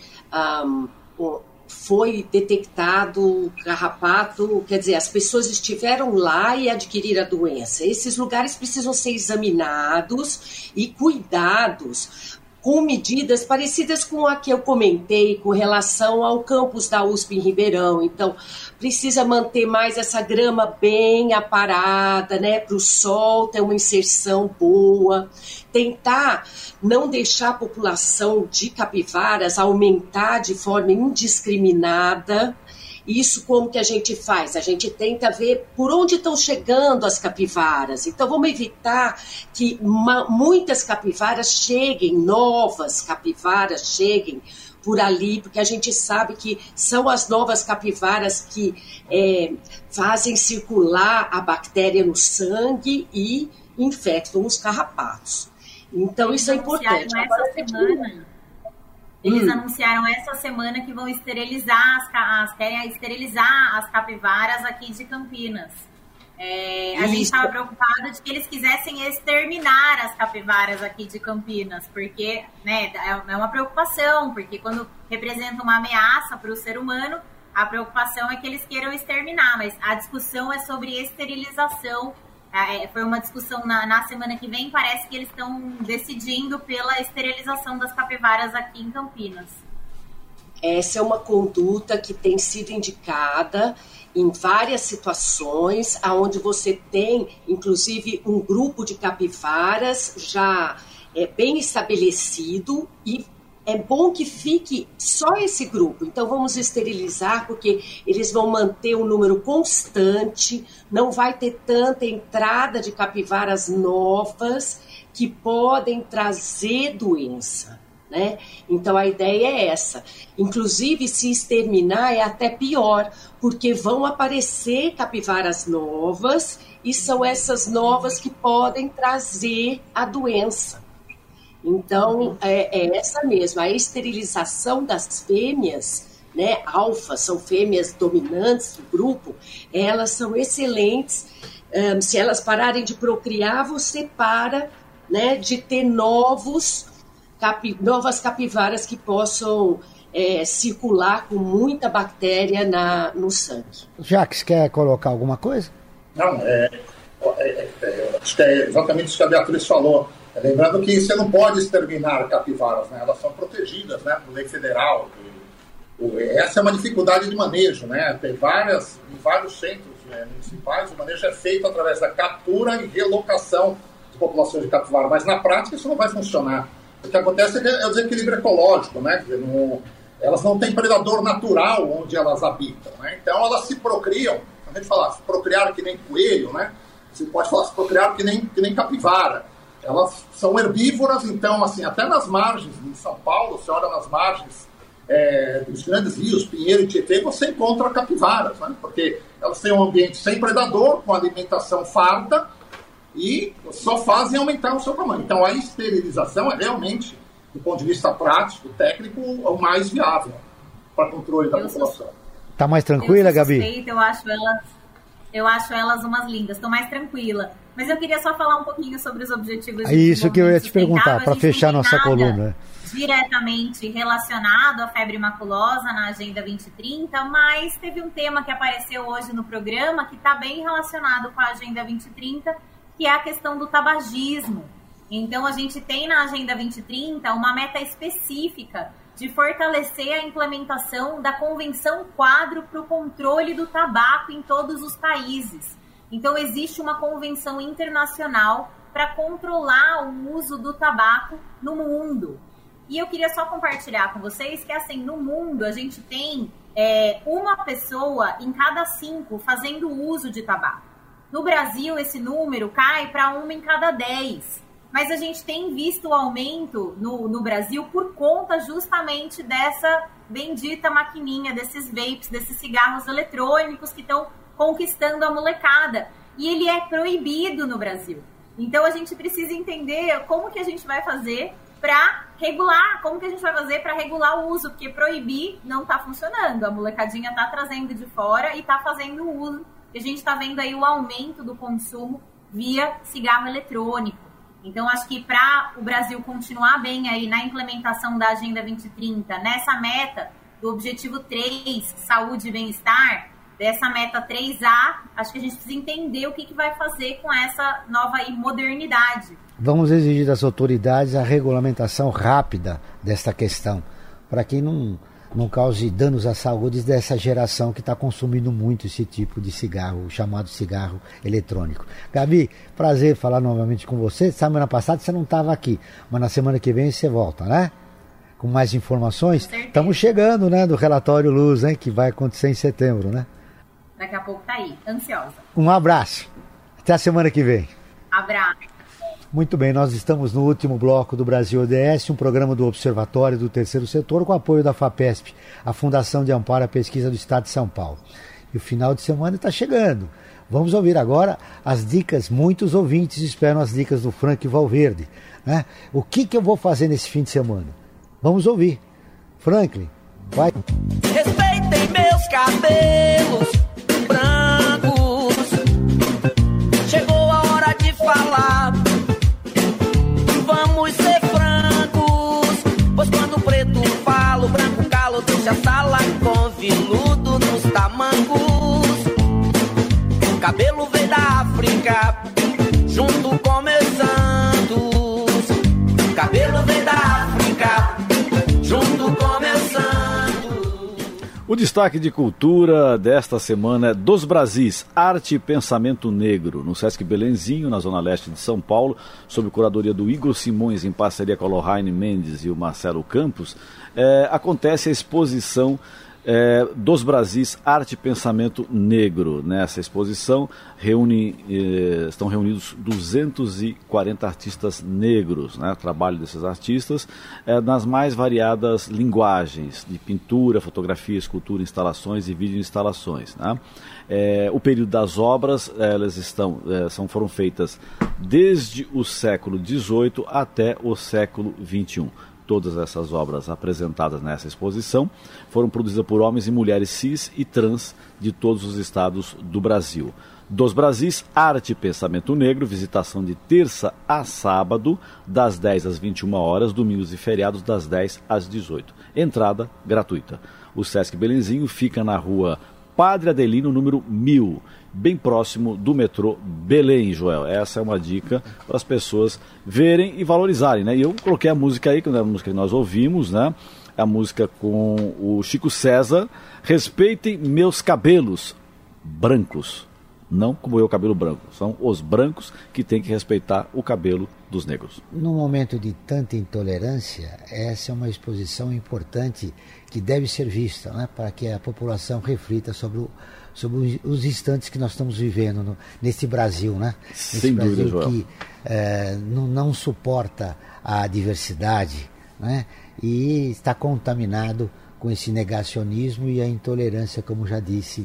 foi detectado carrapato, quer dizer, as pessoas estiveram lá e adquiriram a doença. Esses lugares precisam ser examinados e cuidados com medidas parecidas com a que eu comentei com relação ao campus da USP em Ribeirão. Então, precisa manter mais essa grama bem aparada, né, para o sol ter uma inserção boa. Tentar não deixar a população de capivaras aumentar de forma indiscriminada. Isso como que a gente faz? A gente tenta ver por onde estão chegando as capivaras. Então, vamos evitar que muitas capivaras cheguem, novas capivaras cheguem por ali, porque a gente sabe que são as novas capivaras que fazem circular a bactéria no sangue e infectam os carrapatos. Então, isso é importante. Eles anunciaram essa semana que vão esterilizar querem esterilizar as capivaras aqui de Campinas. A gente estava preocupada de que eles quisessem exterminar as capivaras aqui de Campinas, porque, né, é uma preocupação, porque quando representa uma ameaça para o ser humano, a preocupação é que eles queiram exterminar, mas a discussão é sobre esterilização. Foi uma discussão na semana que vem, parece que eles estão decidindo pela esterilização das capivaras aqui em Campinas. Essa é uma conduta que tem sido indicada em várias situações, onde você tem, inclusive, um grupo de capivaras já bem estabelecido e é bom que fique só esse grupo. Então, vamos esterilizar, porque eles vão manter um número constante, não vai ter tanta entrada de capivaras novas que podem trazer doença, né? Então, a ideia é essa. Inclusive, se exterminar é até pior, porque vão aparecer capivaras novas e são essas novas que podem trazer a doença. Então, é essa mesma, a esterilização das fêmeas, né, alfa, são fêmeas dominantes do grupo, elas são excelentes. Se elas pararem de procriar, você para, né, de ter novas capivaras que possam circular com muita bactéria no sangue. Jax, quer colocar alguma coisa? Não, acho que é exatamente isso que a Beatriz falou. Lembrando que você não pode exterminar capivaras, né? Elas são protegidas, né, por lei federal. Essa é uma dificuldade de manejo, né? Tem em vários centros municipais, o manejo é feito através da captura e relocação de populações de capivara, mas na prática isso não vai funcionar. O que acontece é o desequilíbrio ecológico, né? Elas não têm predador natural onde elas habitam, né? Então elas se procriam, a gente fala, se procriaram que nem coelho, né? Você pode falar, se procriaram que nem capivara. Elas são herbívoras, então, assim, até nas margens de São Paulo, você olha nas margens dos grandes rios, Pinheiro e Tietê, você encontra capivaras, né? Porque elas têm um ambiente sem predador, com alimentação farta, e só fazem aumentar o seu tamanho. Então, a esterilização é realmente do ponto de vista prático, técnico, o mais viável para controle da população. Tá mais tranquila, Gabi? Eu acho elas umas lindas, estou mais tranquila. Mas eu queria só falar um pouquinho sobre os objetivos de isso que eu ia te perguntar, para fechar nossa coluna. Diretamente relacionado à febre maculosa na Agenda 2030, mas teve um tema que apareceu hoje no programa que está bem relacionado com a Agenda 2030, que é a questão do tabagismo. Então, a gente tem na Agenda 2030 uma meta específica de fortalecer a implementação da Convenção Quadro para o controle do tabaco em todos os países. Então, existe uma convenção internacional para controlar o uso do tabaco no mundo. E eu queria só compartilhar com vocês que, assim, no mundo a gente tem uma pessoa em cada 5 fazendo uso de tabaco. No Brasil, esse número cai para 1 em cada 10. Mas a gente tem visto o aumento no Brasil por conta justamente dessa bendita maquininha, desses vapes, desses cigarros eletrônicos que estão conquistando a molecada. E ele é proibido no Brasil. Então a gente precisa entender como que a gente vai fazer para regular, como que a gente vai fazer para regular o uso, porque proibir não está funcionando. A molecadinha está trazendo de fora e está fazendo o uso. E a gente está vendo aí o aumento do consumo via cigarro eletrônico. Então, acho que para o Brasil continuar bem aí na implementação da Agenda 2030, nessa meta do objetivo 3, saúde e bem-estar, dessa meta 3A, acho que a gente precisa entender o que vai fazer com essa nova aí modernidade. Vamos exigir das autoridades a regulamentação rápida desta questão, para que não cause danos à saúde dessa geração que está consumindo muito esse tipo de cigarro, o chamado cigarro eletrônico. Gabi, prazer falar novamente com você. Semana passada você não estava aqui, mas na semana que vem você volta, né? Com mais informações. Estamos chegando, né, do relatório Luz, hein, que vai acontecer em setembro, né? Daqui a pouco tá aí, ansiosa. Um abraço. Até a semana que vem. Abraço. Muito bem, nós estamos no último bloco do Brasil ODS, um programa do Observatório do Terceiro Setor com apoio da FAPESP, a Fundação de Amparo à Pesquisa do Estado de São Paulo. E o final de semana está chegando. Vamos ouvir agora as dicas, muitos ouvintes esperam as dicas do Frank Valverde, né? O que eu vou fazer nesse fim de semana? Vamos ouvir. Franklin, vai. Respeitem meus cabelos brancos, chegou a hora de falar. Vamos ser francos, pois quando o preto fala, o branco cala, deixa a sala com viludo nos tamancos. Cabelo veio da África, junto com meus santos. Cabelo veio da África, junto com meus santos. O destaque de cultura desta semana é Dos Brasis, Arte e Pensamento Negro, no Sesc Belenzinho, na Zona Leste de São Paulo, sob curadoria do Igor Simões, em parceria com a Lohane Mendes e o Marcelo Campos, acontece a exposição Dos Brasis, Arte e Pensamento Negro. Nessa exposição estão reunidos 240 artistas negros, né? O trabalho desses artistas nas mais variadas linguagens, de pintura, fotografia, escultura, instalações e videoinstalações, né? O período das obras, elas foram feitas desde o século XVIII até o século XXI. Todas essas obras apresentadas nessa exposição foram produzidas por homens e mulheres cis e trans de todos os estados do Brasil. Dos Brasis, Arte e Pensamento Negro, visitação de terça a sábado, das 10 às 21 horas, domingos e feriados, das 10 às 18. Entrada gratuita. O Sesc Belenzinho fica na rua Padre Adelino, número 1000, bem próximo do metrô Belém, Joel. Essa é uma dica para as pessoas verem e valorizarem, né? E eu coloquei a música aí, que é a música que nós ouvimos, né? A música com o Chico César, Respeitem Meus Cabelos Brancos. Não como eu, cabelo branco. São os brancos que têm que respeitar o cabelo dos negros. Num momento de tanta intolerância, essa é uma exposição importante que deve ser vista, né, para que a população reflita sobre os instantes que nós estamos vivendo nesse Brasil, né? Sem dúvida, Brasil Joel. Que não suporta a diversidade, né, e está contaminado com esse negacionismo e a intolerância, como já disse,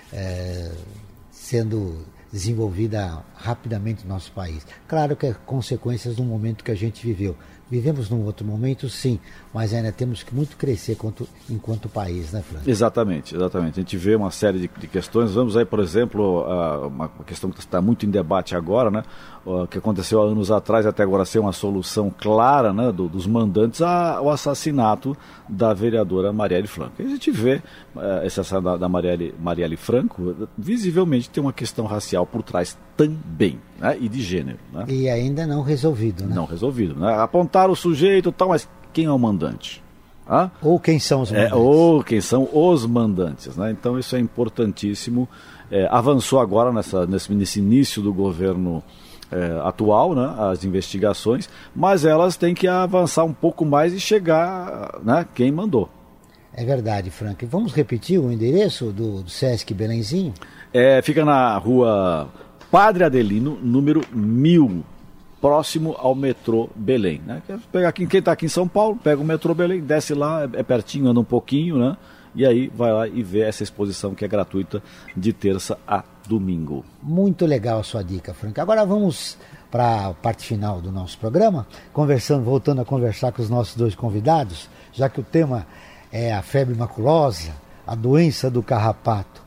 sendo desenvolvida rapidamente no nosso país. Claro que é consequências do momento que a gente viveu, Vivemos num outro momento, sim, mas ainda temos que muito crescer enquanto país, né, Frank? Exatamente. A gente vê uma série de questões. Vamos aí, por exemplo, uma questão que está muito em debate agora, né? Que aconteceu há anos atrás, até agora ser uma solução clara, né, dos mandantes ao assassinato da vereadora Marielle Franco. A gente vê esse assassinato da Marielle Franco, visivelmente tem uma questão racial por trás também, né, e de gênero. Né? E ainda não resolvido, né? Não resolvido, né? Apontaram o sujeito e tal, mas quem é o mandante? Ou quem são os mandantes? Ou quem são os mandantes, né? Então isso é importantíssimo. Avançou agora nesse início do governo atual, né, as investigações, mas elas têm que avançar um pouco mais e chegar, né, quem mandou. É verdade, Frank. Vamos repetir o endereço do Sesc Belenzinho? Fica na rua Padre Adelino, número 1000, próximo ao metrô Belém. Né? Quem está aqui em São Paulo, pega o metrô Belém, desce lá, é pertinho, anda um pouquinho, né? E aí vai lá e vê essa exposição que é gratuita de terça a domingo. Muito legal a sua dica, Frank. Agora vamos para a parte final do nosso programa, voltando a conversar com os nossos dois convidados, já que o tema é a febre maculosa, a doença do carrapato.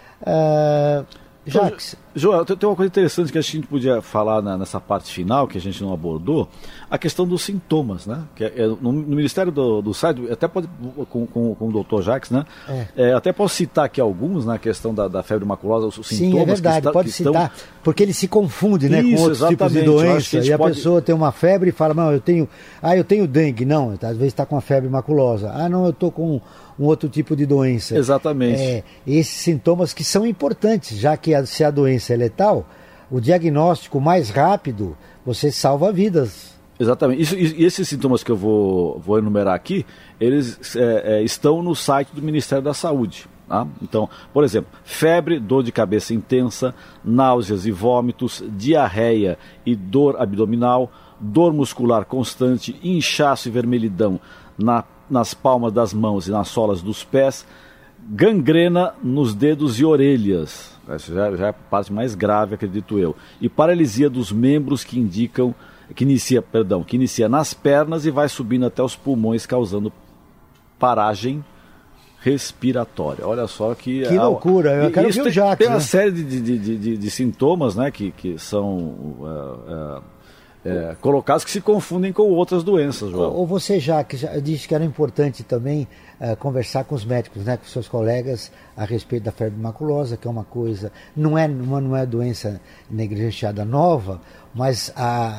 Jacques. Joel, tem uma coisa interessante que a gente podia falar nessa parte final, que a gente não abordou, a questão dos sintomas, né? Que no Ministério do site, até pode, com o doutor Jacques, né? Até posso citar aqui alguns, na questão da febre maculosa, os sintomas. Sim, é verdade, pode citar, porque ele se confunde, né, com outros tipos de doença, e a pessoa tem uma febre e fala, não, eu tenho dengue, não, às vezes está com a febre maculosa, não, eu estou com um outro tipo de doença. Exatamente. Esses sintomas que são importantes, já que se a doença é letal, o diagnóstico mais rápido, você salva vidas. Exatamente. E esses sintomas que eu vou enumerar aqui, eles estão no site do Ministério da Saúde. Tá? Então, por exemplo, febre, dor de cabeça intensa, náuseas e vômitos, diarreia e dor abdominal, dor muscular constante, inchaço e vermelhidão nas palmas das mãos e nas solas dos pés, gangrena nos dedos e orelhas, essa já é a parte mais grave, acredito eu, e paralisia dos membros que inicia nas pernas e vai subindo até os pulmões, causando paragem respiratória. Olha só que loucura, eu quero ver o Jacques. Tem uma série de sintomas, né, que são colocados que se confundem com outras doenças, João. Ou você já disse que era importante também conversar com os médicos, né, com seus colegas a respeito da febre maculosa, que é uma coisa, não é doença negligenciada nova, mas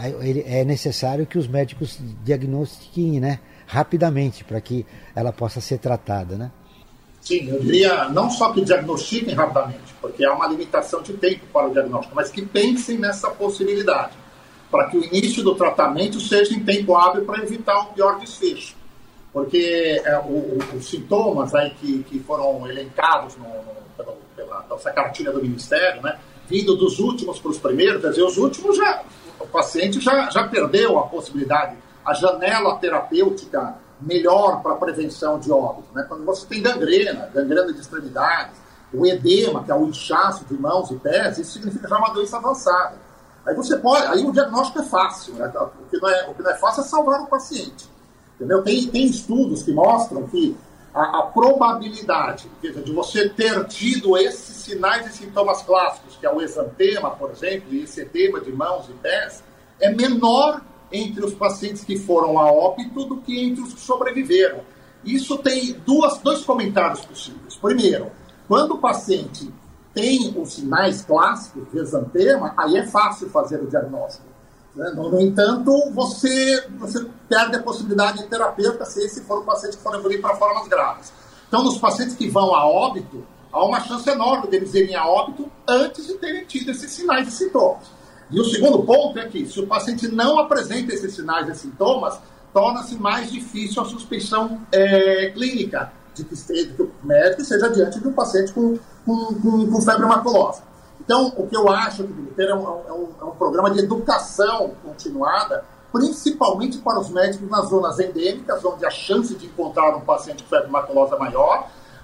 é necessário que os médicos diagnostiquem, né, rapidamente, para que ela possa ser tratada, né? Sim, eu diria não só que diagnostiquem rapidamente, porque há uma limitação de tempo para o diagnóstico, mas que pensem nessa possibilidade, para que o início do tratamento seja em tempo hábil para evitar o pior desfecho. Porque os sintomas aí que foram elencados pela nossa cartilha do Ministério, né, vindo dos últimos para os primeiros, quer dizer, os últimos o paciente já perdeu a possibilidade, a janela terapêutica melhor para a prevenção de óbito. Né? Quando você tem gangrena de extremidades, o edema, que é o inchaço de mãos e pés, isso significa já uma doença avançada. Aí o diagnóstico é fácil, né? O que não é fácil é salvar o paciente. Entendeu? Tem estudos que mostram que a probabilidade de você ter tido esses sinais e sintomas clássicos, que é o exantema, por exemplo, e esse edema de mãos e pés, é menor entre os pacientes que foram a óbito do que entre os que sobreviveram. Isso tem dois comentários possíveis. Primeiro, quando o paciente tem os sinais clássicos de exantema, aí é fácil fazer o diagnóstico. Né? No entanto, você perde a possibilidade de terapêutica se esse for o paciente que for evoluir para formas graves. Então, nos pacientes que vão a óbito, há uma chance enorme deles irem a óbito antes de terem tido esses sinais e sintomas. E o segundo ponto é que, se o paciente não apresenta esses sinais e sintomas, torna-se mais difícil a suspeição clínica de que o médico esteja diante de um paciente com febre maculosa. Então, o que eu acho que deve ter é um programa de educação continuada, principalmente para os médicos nas zonas endêmicas, onde a chance de encontrar um paciente com febre maculosa é maior,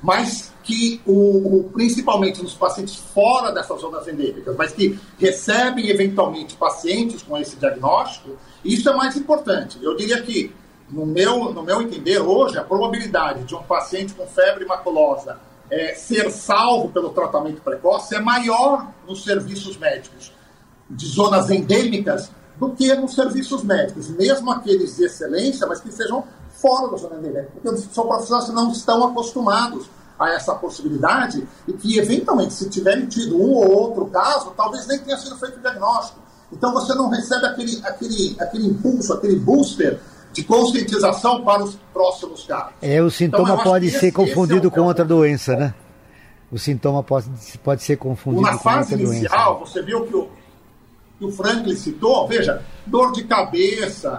mas que, principalmente nos pacientes fora dessas zonas endêmicas, mas que recebem eventualmente pacientes com esse diagnóstico, isso é mais importante. Eu diria que, no meu entender, hoje, a probabilidade de um paciente com febre maculosa ser salvo pelo tratamento precoce é maior nos serviços médicos de zonas endêmicas do que nos serviços médicos, mesmo aqueles de excelência, mas que sejam fora da zona endêmica, porque são profissionais que não estão acostumados a essa possibilidade e que, eventualmente, se tiverem tido um ou outro caso, talvez nem tenha sido feito o diagnóstico. Então, você não recebe aquele impulso, aquele booster de conscientização para os próximos casos. O sintoma pode ser confundido com outra doença, né? O sintoma pode ser confundido com outra doença. Na fase inicial, você viu que o Franklin citou, veja, dor de cabeça,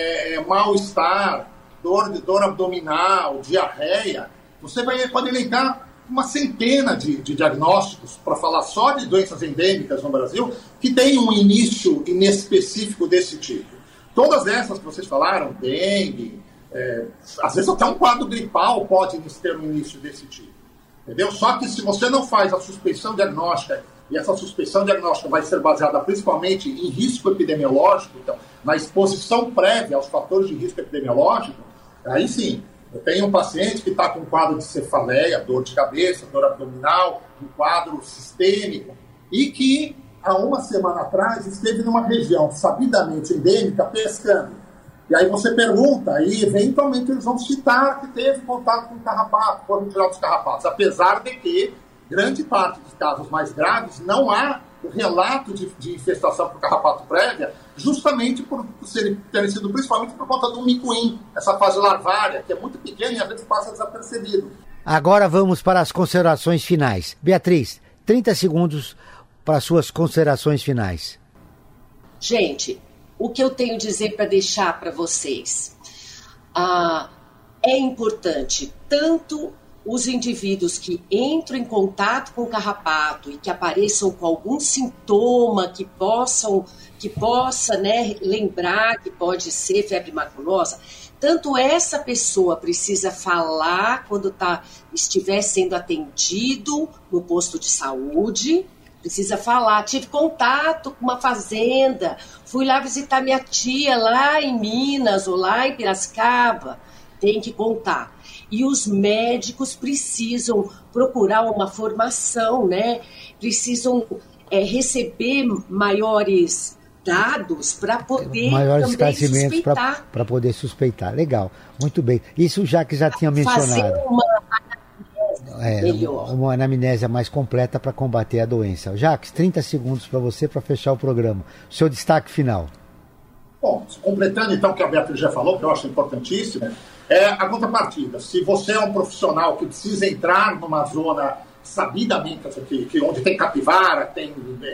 mal-estar, dor abdominal, diarreia. Você pode elencar uma centena de diagnósticos, para falar só de doenças endêmicas no Brasil, que tem um início inespecífico desse tipo. Todas essas que vocês falaram, dengue, às vezes até um quadro gripal pode ter um início desse tipo. Entendeu? Só que se você não faz a suspeição diagnóstica, e essa suspeição diagnóstica vai ser baseada principalmente em risco epidemiológico, então, na exposição prévia aos fatores de risco epidemiológico, aí sim, eu tenho um paciente que está com um quadro de cefaleia, dor de cabeça, dor abdominal, um quadro sistêmico, e que há uma semana atrás esteve numa região sabidamente endêmica pescando. E aí você pergunta, e eventualmente eles vão citar que teve contato com carrapato, foram tirados os carrapatos, apesar de que grande parte dos casos mais graves não há o relato de infestação por carrapato prévia, justamente por terem sido principalmente por conta do micuim, essa fase larvária, que é muito pequena e às vezes passa desapercebido. Agora vamos para as considerações finais. Beatriz, 30 segundos para suas considerações finais. Gente, o que eu tenho a dizer para deixar para vocês? É importante tanto os indivíduos que entram em contato com o carrapato e que apareçam com algum sintoma que possa, né, lembrar que pode ser febre maculosa, tanto essa pessoa precisa falar quando estiver sendo atendido no posto de saúde, precisa falar, tive contato com uma fazenda, fui lá visitar minha tia lá em Minas ou lá em Piracicaba, tem que contar. E os médicos precisam procurar uma formação, né? Precisam receber maiores dados para poder também suspeitar. Para poder suspeitar. Legal, muito bem. Isso já tinha mencionado. Fazer uma anamnese melhor. Uma anamnésia mais completa para combater a doença. Jacques, 30 segundos para você para fechar o programa. Seu destaque final. Bom, completando então o que a Beatriz já falou, que eu acho importantíssimo, a contrapartida. Se você é um profissional que precisa entrar numa zona sabidamente, onde tem capivara, tem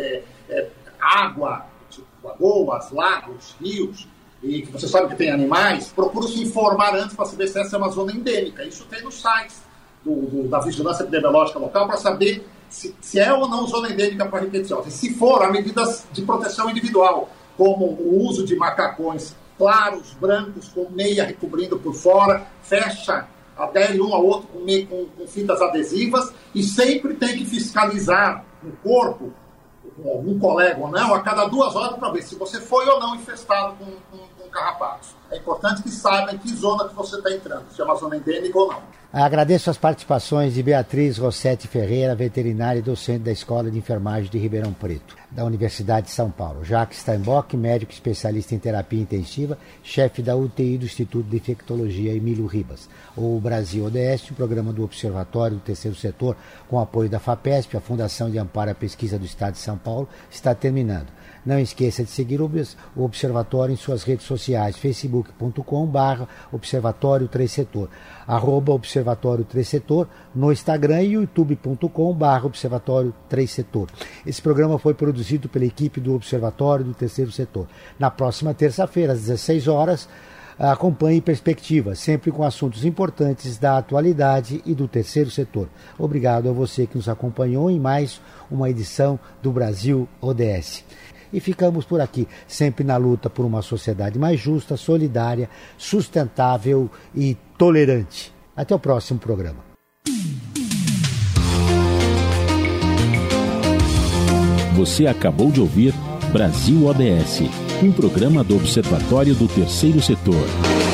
água, tipo lagoas, lagos, rios, e que você sabe que tem animais, procura se informar antes para saber se essa é uma zona endêmica. Isso tem nos sites da Vigilância Epidemiológica Local para saber se é ou não zona endêmica para rickettsiosis. E se for, há medidas de proteção individual, como o uso de macacões claros, brancos, com meia recobrindo por fora, fecha, adere um ao outro com fitas adesivas, e sempre tem que fiscalizar no corpo, com algum colega ou não, a cada 2 horas para ver se você foi ou não infestado com carrapatos. É importante que saiba em que zona que você está entrando, se é uma zona endêmica ou não. Agradeço as participações de Beatriz Rossetti Ferreira, veterinária e docente da Escola de Enfermagem de Ribeirão Preto, da Universidade de São Paulo. Jacques Steinbock, médico especialista em terapia intensiva, chefe da UTI do Instituto de Infectologia Emílio Ribas. O Brasil ODS, o programa do Observatório do Terceiro Setor, com apoio da FAPESP, a Fundação de Amparo à Pesquisa do Estado de São Paulo, está terminando. Não esqueça de seguir o Observatório em suas redes sociais, facebook.com/Observatório 3 Setor, @Observatório 3 Setor, no Instagram e youtube.com/Observatório 3 Setor. Esse programa foi produzido pela equipe do Observatório do Terceiro Setor. Na próxima terça-feira, às 16 horas, acompanhe Perspectiva, sempre com assuntos importantes da atualidade e do terceiro setor. Obrigado a você que nos acompanhou em mais uma edição do Brasil ODS. E ficamos por aqui, sempre na luta por uma sociedade mais justa, solidária, sustentável e tolerante. Até o próximo programa. Você acabou de ouvir Brasil ODS, um programa do Observatório do Terceiro Setor.